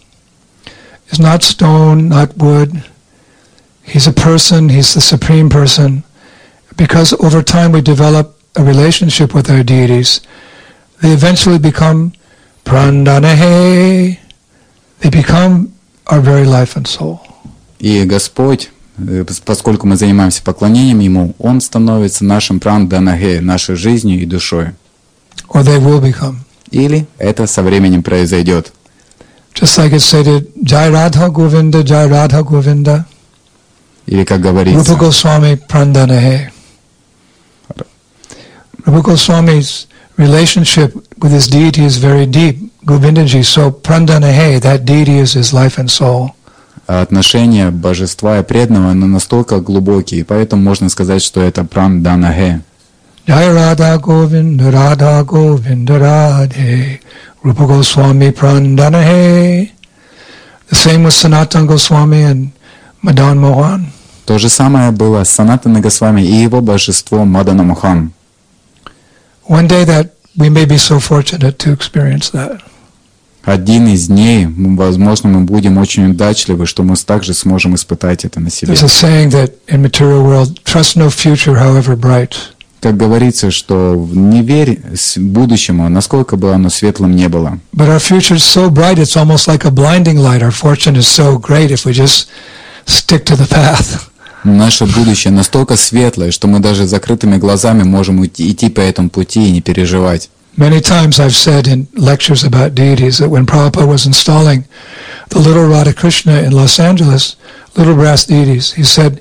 is not stone, not wood, he's a person, he's the supreme person. Because over time we develop a relationship with our deities, they eventually become prandanahe. They become our very life and soul. И Господь, э, поскольку мы занимаемся поклонением Ему, Он становится нашим пранданаге, нашей жизнью и душой. Or they will become. Или это со временем произойдет. Just like it stated, Jai Radha Govinda, Jai Radha Govinda, Или, как говорится, Rupa Goswami Prandanahe. Rupa Goswami's relationship with his deity is very deep, Govindaji, so Prandanahe, that deity is his life and soul. отношения божества и преданного но настолько глубокие, поэтому можно сказать, что это пранданаге. Jai Radha Govinda, Radha Govinda Radhe, Rupa Goswami Prandanahe. The same with Sanatan Goswami and Madan Mohan. То же самое было с Санатаной Госвами и его божеством Мадана Мохан. One day that we may be so fortunate to experience that. Один из дней, возможно, мы будем очень удачливы, что мы также сможем испытать это на себе. There's a saying that in material world, trust no future, however bright. Как говорится, что не верь будущему, насколько бы оно светлым не было. But our future is so bright, it's almost like a blinding light. Our fortune is so great if we just stick to the path. Наше будущее настолько светлое, что мы даже с закрытыми глазами можем идти по этому пути и не переживать. Many times I've said in lectures about deities that when Prabhupada was installing the little Radha Krishna in Los Angeles, little brass deities, he said,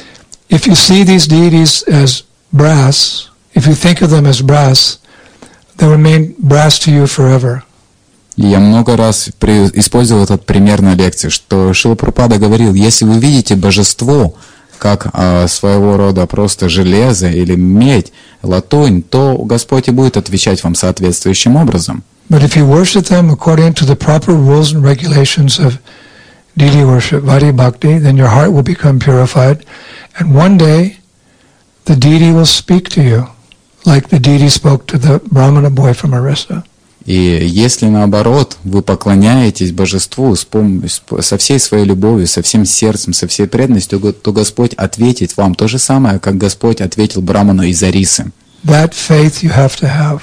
if you see these deities as brass, if you think of them as brass, they remain brass to you forever. И я много раз при, использовал этот пример на лекции, что Шрила Прабхупада говорил, если вы видите божество как а, своего рода просто железо или медь, латунь, то Господь и будет отвечать вам соответствующим образом. But if you worship them according to the proper rules and regulations of deity worship, Vaidhi Bhakti, then your heart will become purified, and one day the deity will speak to you, like the deity spoke to the Brahmana boy from Orissa. И если наоборот вы поклоняетесь Божеству с пом- со всей своей любовью, со всем сердцем, со всей преданностью, то Господь ответит вам то же самое, как Господь ответил Браману из Орисы. That faith you have to have.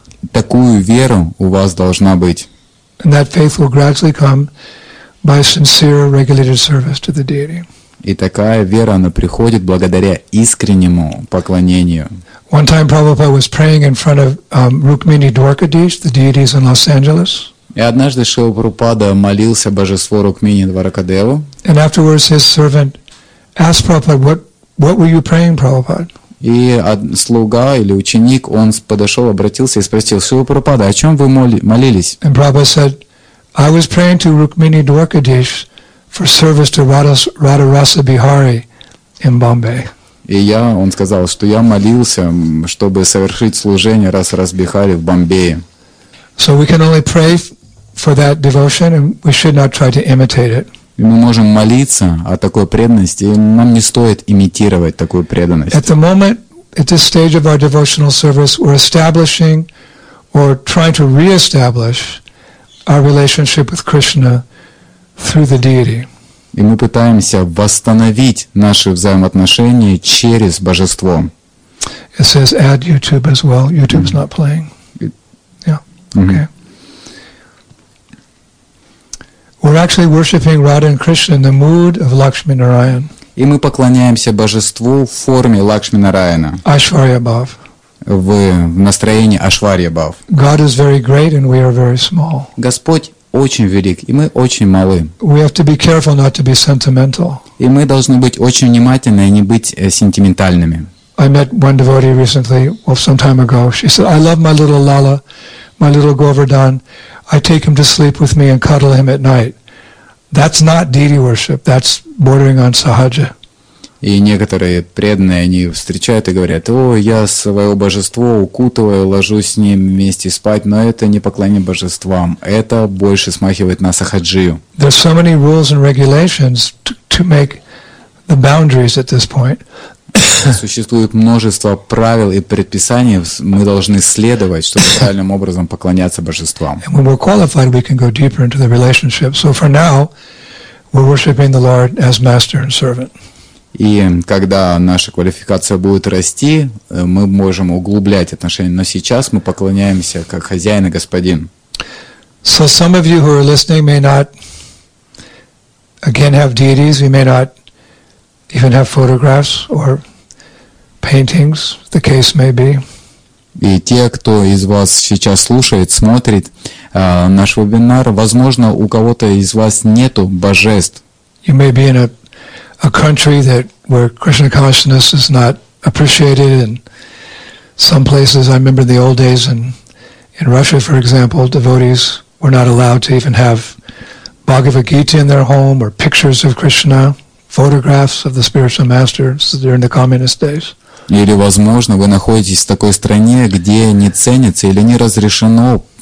Такую веру у вас должна быть. And that faith will gradually come by sincere, regulated service to the deity. И такая вера, она приходит благодаря искреннему поклонению. One time Prabhupada was praying in front of um, Rukmini Dwarkadish, the deities in Los Angeles. И однажды Шрила Прабхупада молился божеству Рукмини Дваракадеву. And afterwards his servant asked Prabhupada, what, what were you praying, Prabhupada? И слуга или ученик, он подошел, обратился и спросил, Шрила Прабхупада, о чем вы молились? And Prabhupada said, I was praying to Rukmini Dwarkadish for service to Radha, Radha Rasa Bihari in Bombay. И я, он сказал, что я молился, чтобы совершить служение Раса Бихари в Бомбее. So we can only pray for that devotion, and we should not try to imitate it. И мы можем молиться о такой преданности, и нам не стоит имитировать такую преданность. At the moment, at this stage of our devotional service, we're establishing or trying to re-establish our relationship with Krishna through the deity. И мы пытаемся восстановить наши взаимоотношения через божество. It says add YouTube as well. YouTube's not playing. Yeah. Okay. We're actually worshiping Radha and Krishna in the mood of Lakshmi Narayan. И мы поклоняемся божеству в форме Лакшми Нараяна, Aishwarya Bhav. в настроении Ашварья Бхав. God is very great and we are very small. Господь очень велик, и мы очень малы. We have to be careful not to be sentimental. И мы должны быть очень внимательны и не быть э, сентиментальными. I met one devotee recently, well, some time ago. She said, I love my little Lala, my little Govardhan. I take him to sleep with me and cuddle him at night. That's not deity worship. That's bordering on sahaja. И некоторые преданные, они встречают и говорят, о, я свое божество укутываю, ложусь с ним вместе спать, но это не поклонение божествам, это больше смахивает на сахаджию. There's so many rules and regulations to, to make the boundaries at this point. Существует множество правил и предписаний, мы должны следовать, чтобы правильным образом поклоняться божествам. And when we're qualified, we can go deeper into the relationship. So for now, we're worshiping the Lord as master and servant. И когда наша квалификация будет расти, мы можем углублять отношения. Но сейчас мы поклоняемся как хозяин и господин. So some of you who are listening may not, again, have deities. We may not even have photographs or paintings, the case may be. И те, кто из вас сейчас слушает, смотрит э, наш вебинар, возможно, у кого-то из вас нету божеств. You may be in a a country that where Krishna consciousness is not appreciated. In some places, I remember the old days in, in Russia, for example, devotees were not allowed to even have Bhagavad Gita in their home or pictures of Krishna, photographs of the spiritual masters during the communist days. Или, возможно, вы находитесь в такой стране, где не ценится или не разрешено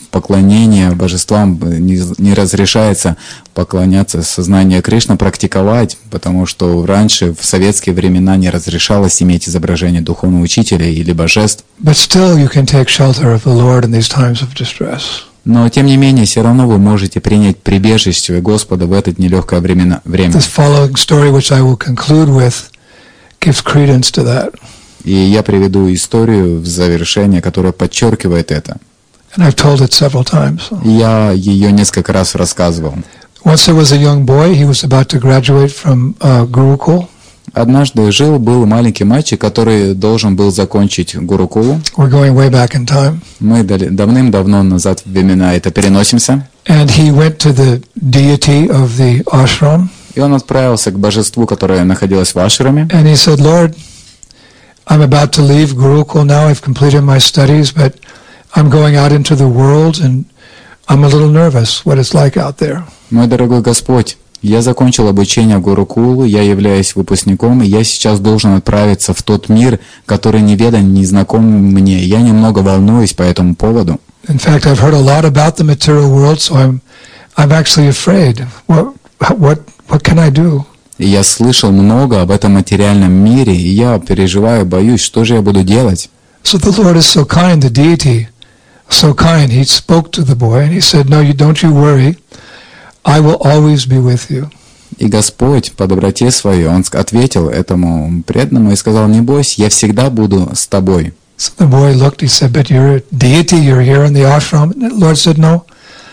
поклонение божествам не, не разрешается поклоняться сознанию Кришны, практиковать, потому что раньше, в советские времена, не разрешалось иметь изображение духовного учителя или божеств. But still you can take shelter of the Lord in these times of distress. Но, тем не менее, все равно вы можете принять прибежище Господа в это нелегкое время. This following story, which I will conclude with, gives credence to that. И я приведу историю в завершение, которая подчеркивает это. And I've told it several times. Я ее несколько раз рассказывал. Once there was a young boy, he was about to graduate from uh, Gurukul. Однажды жил-был маленький мальчик, который должен был закончить Гурукулу. We're going way back in time. Мы давным-давно назад в времена это переносимся. And he went to the deity of the ashram. И он отправился к божеству, которое находилось в ашраме. And he said, Lord, I'm about to leave Gurukul now. I've completed my studies, but I'm going out into the world and I'm a little nervous what it's like out there. Мой дорогой Господь, я закончил обучение Гурукулу, я являюсь выпускником, и я сейчас должен отправиться в тот мир, который неведан, не знаком мне. Я немного волнуюсь по этому поводу. In fact, I've heard a lot about the material world, so I'm, I'm actually afraid. What, what, what can I do? И я слышал много об этом материальном мире, и я переживаю, боюсь, что же я буду делать. So the Lord is so kind, the deity, so kind. He spoke to the boy and he said, no, you don't you worry. I will always be with you. И Господь по доброте своей, Он ответил этому преданному и сказал, не бойся, я всегда буду с тобой. So the boy looked, he said, but you're a deity, you're here in the ashram. And the Lord said, no,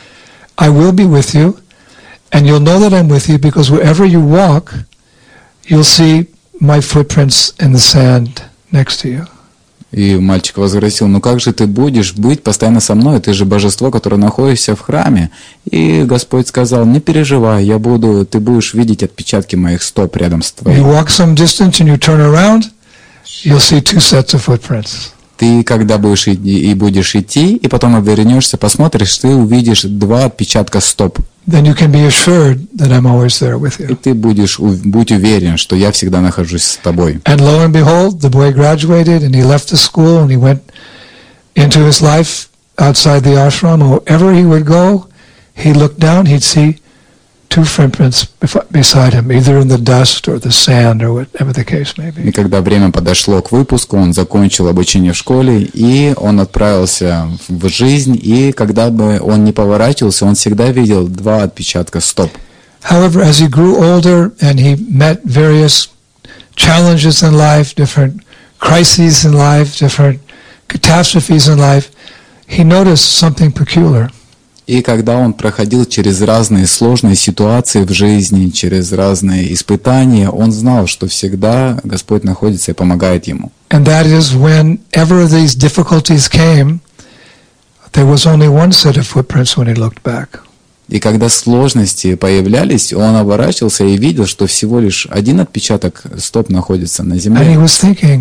I will be with you, and you'll know that I'm with you because wherever you walk, you'll see my footprints in the sand next to you. И мальчик возразил, ну как же ты будешь быть постоянно со мной? Ты же божество, которое находится в храме. И Господь сказал, не переживай, я буду, ты будешь видеть отпечатки моих стоп рядом с твоим. You walk some distance and you turn around, you'll see two sets of footprints. Ты, когда будешь идти, и будешь идти, и потом обернешься, посмотришь, ты увидишь два отпечатка стоп. Then you can be assured that I'm always there with you. И ты будешь, будь уверен, что я всегда нахожусь с тобой. And lo and behold, the boy graduated and he left the school and he went into his life outside the ashram. Wherever he would go, he looked down, he'd see two footprints beside him, either in the dust or the sand or whatever the case may be. И когда время подошло к выпуску, он закончил обучение в школе, и он отправился в жизнь, и когда бы он не поворачивался, он всегда видел два отпечатка стоп. However, as he grew older and he met various challenges in life, different crises in life, different catastrophes in life, he noticed something peculiar. И когда он проходил через разные сложные ситуации в жизни, через разные испытания, он знал, что всегда Господь находится и помогает ему. And that is whenever these difficulties came, there was only one set of footprints when he looked back. И когда сложности появлялись, он оборачивался и видел, что всего лишь один отпечаток стоп находится на земле. And he was thinking,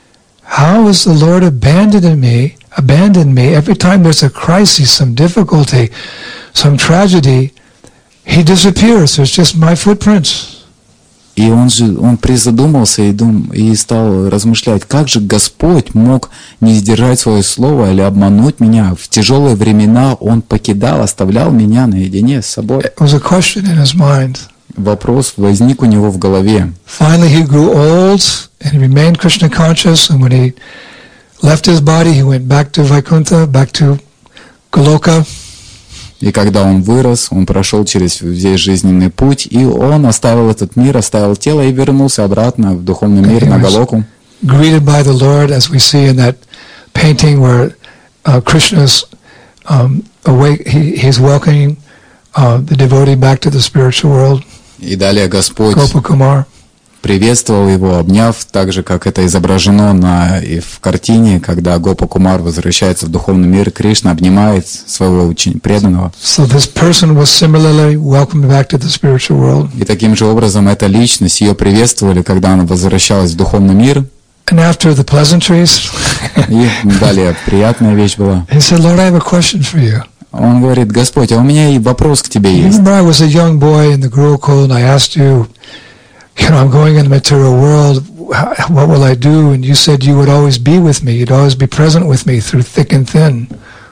how has the Lord abandoned me? Abandoned me every time there's a crisis, some difficulty, some tragedy, he disappears. There's just my footprints. И он же, он призадумался и, дум, и стал размышлять, как же Господь мог не сдержать свое слово или обмануть меня. В тяжелые времена Он покидал, оставлял меня наедине с собой. It was a question in his mind. Вопрос возник у него в голове. Finally he grew old and he remained Krishna conscious, and when he left his body, he went back to Vaikuntha, back to Goloka. И когда он вырос, он прошел через весь жизненный путь, и он оставил этот мир, оставил тело и вернулся обратно в духовный мир, на Галоку. Greeted by the Lord, as we see in that painting where uh, Krishna's um, awake, he, he's welcoming uh, the devotee back to the spiritual world. И далее Господь Gopakumar приветствовал его, обняв, так же, как это изображено на, и в картине, когда Гопа Кумар возвращается в духовный мир, Кришна обнимает своего ученика, преданного. So this person was similarly welcomed back to the spiritual world. И таким же образом эта личность, ее приветствовали, когда она возвращалась в духовный мир. And after the pleasantries, И далее приятная вещь была. he said, Lord, I have a question for you. Он говорит, Господь, а у меня и вопрос к тебе You есть. remember I was a young boy in the Gurukul and I asked you, you know, I'm going in the material world, what will I do? And you said you would always be with me, you'd always be present with me through thick and thin.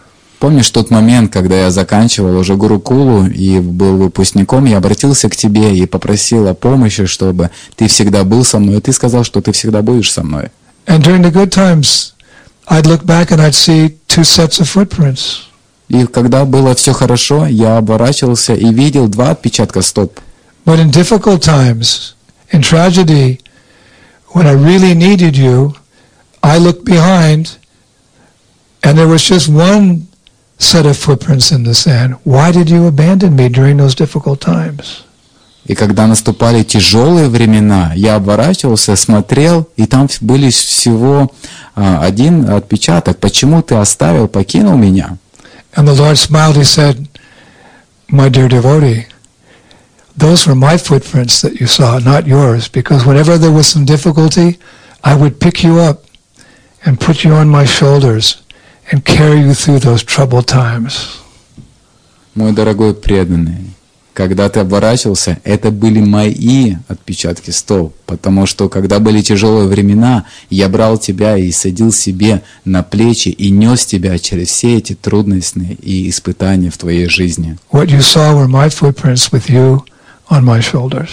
Помнишь тот момент, когда я заканчивал уже Гурукулу и был выпускником, я обратился к тебе и попросил о помощи, чтобы ты всегда был со мной, и ты сказал, что ты всегда будешь со мной. And during the good times, I'd look back and I'd see two sets of footprints. И когда было все хорошо, я оборачивался и видел два отпечатка стоп. But in difficult times, in tragedy, when I really needed you, I looked behind, and there was just one set of footprints in the sand. Why did you abandon me during those difficult times? И когда наступали тяжелые времена, я оборачивался, смотрел, и там были всего а, один отпечаток. Почему ты оставил, покинул меня? And the Lord smiled. He said, "My dear devotee, those were my footprints that you saw, not yours. Because whenever there was some difficulty, I would pick you up and put you on my shoulders and carry you through those troubled times." Мой дорогой преданный, когда ты оборачивался, это были мои отпечатки стоп, потому что когда были тяжелые времена, я брал тебя и садил себе на плечи и нес тебя через все эти трудности и испытания в твоей жизни. What you saw were my footprints with you on my shoulders.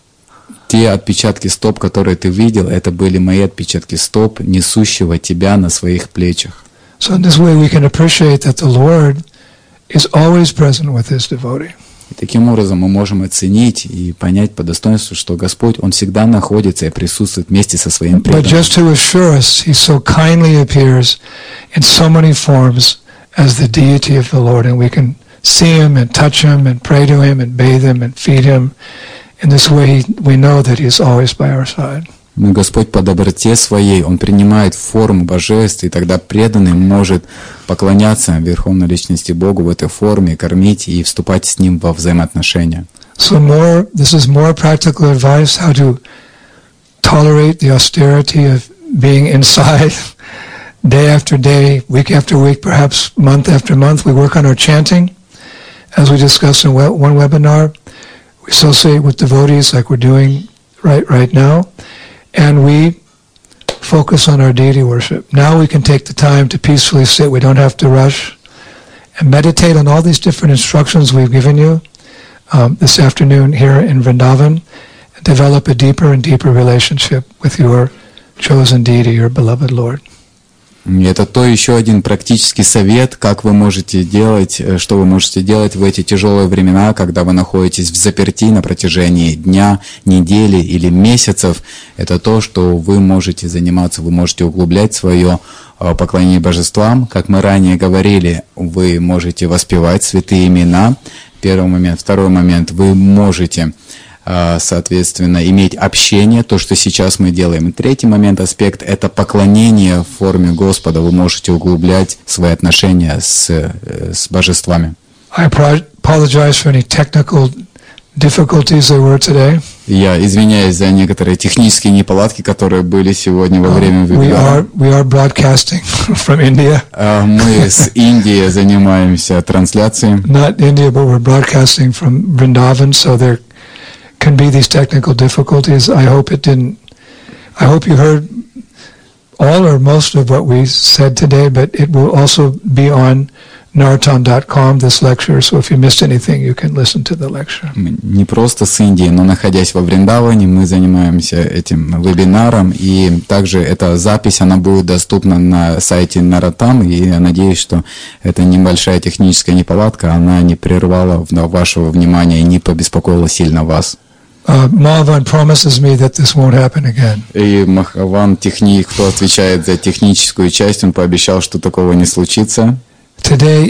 Те отпечатки стоп, которые ты видел, это были мои отпечатки стоп, несущего тебя на своих плечах. So in this way we can appreciate that the Lord is always present with His devotee. И таким образом мы можем оценить и понять по достоинству, что Господь, Он всегда находится и присутствует вместе со своим But преданным. just to assure us, He so kindly appears in so many forms as the deity of the Lord, and we can see Him and touch Him and pray to Him and bathe Him and feed Him. In this way we know that He is always by our side. Но Господь по доброте Своей, Он принимает форму божеств, и тогда преданный может поклоняться Верховной Личности Богу в этой форме, кормить и вступать с Ним во взаимоотношения. So more, this is more practical advice how to tolerate the austerity of being inside day after day, week after week, perhaps month after month. We work on our chanting, as we discussed in one webinar. We associate with devotees like we're doing right right now. And we focus on our deity worship. Now we can take the time to peacefully sit. We don't have to rush. And meditate on all these different instructions we've given you um, this afternoon here in Vrindavan. And develop a deeper and deeper relationship with your chosen deity, your beloved Lord. И это то еще один практический совет, как вы можете делать, что вы можете делать в эти тяжелые времена, когда вы находитесь в заперти на протяжении дня, недели или месяцев. Это то, что вы можете заниматься, вы можете углублять свое поклонение божествам. Как мы ранее говорили, вы можете воспевать святые имена. Первый момент. Второй момент. Вы можете, соответственно, иметь общение, то, что сейчас мы делаем. И третий момент, аспект, это поклонение в форме Господа. Вы можете углублять свои отношения с, с божествами. I apologize for any technical difficulties there were today. Я извиняюсь за некоторые технические неполадки, которые были сегодня во время вебинара. We are, we are broadcasting from India. Мы с Индии занимаемся трансляцией. Not India, but we're broadcasting from Vrindavan, so there can be these technical difficulties. I hope it didn't. I hope you heard all or most of what we said today, but it will also be on narottam dot com, this lecture, so if you missed anything, you can listen to the lecture. Не просто с Индии, но находясь во Вриндаване, мы занимаемся этим вебинаром, и также эта запись, она будет доступна на сайте Narottam, и я надеюсь, что эта небольшая техническая неполадка, она не прервала вашего внимания и не побеспокоила сильно вас. Uh, Mahavan promises me that this won't happen again. И Махаван, техник, кто отвечает за техническую часть, он пообещал, что такого не случится. Today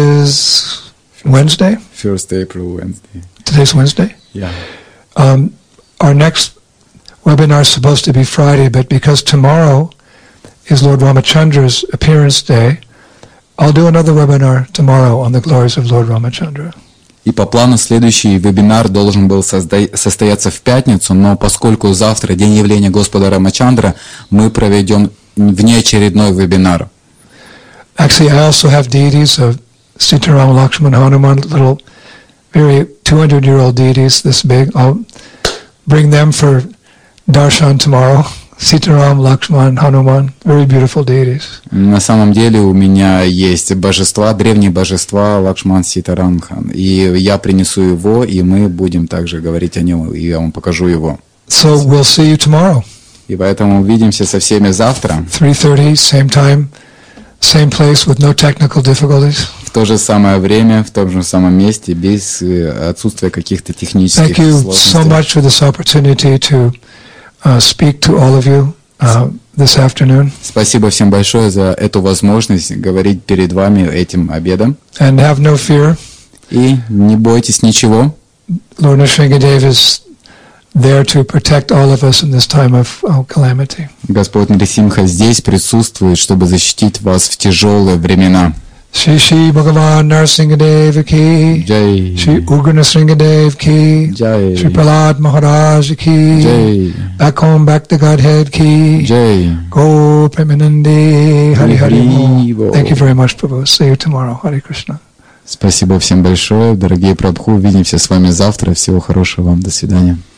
is Wednesday? First April, Wednesday. Today's Wednesday? Yeah. Um, our next webinar is supposed to be Friday, but because tomorrow is Lord Ramachandra's appearance day, I'll do another webinar tomorrow on the glories of Lord Ramachandra. И по плану следующий вебинар должен был созда- состояться в пятницу, но поскольку завтра день явления Господа Рамачандра, мы проведем внеочередной вебинар. Actually, I also have deities of Sitaram, Lakshman, Hanuman, little, very two hundred year old deities this big. I'll bring them for darshan tomorrow. Sitaram, Lakshman, Hanuman, very beautiful deities. На самом деле у меня есть божества, древние божества Лакшман, Ситарам, Хан. И я принесу его, и мы будем также говорить о нем, и я вам покажу его. So we'll see you tomorrow. И поэтому увидимся со всеми завтра. three thirty, same time, same place with no technical difficulties. В то же самое время, в том же самом месте, без отсутствия каких-то технических Thank you сложностей. so much for this opportunity to uh, speak to all of you uh, this afternoon. Спасибо всем большое за эту возможность говорить перед вами этим обедом. And have no fear. И не бойтесь ничего. Lord Nrsingadev is there to protect all of us in this time of oh, calamity. Господь Нрисимха здесь присутствует, чтобы защитить вас в тяжелые времена. Shri Shri Bhagavan Nrsingadev ki, Jai. Shri Ugra Nrsingadev ki, Jai. Shri Prahlad Maharaj ki, Jai. back home, back to Godhead ki, Jai. Go Premanandi, Hari Hari Bo. Bo. Thank you very much, Prabhu. See you tomorrow. Hare Krishna. Спасибо всем большое, дорогие Прабху. Увидимся с вами завтра. Всего хорошего вам. До свидания.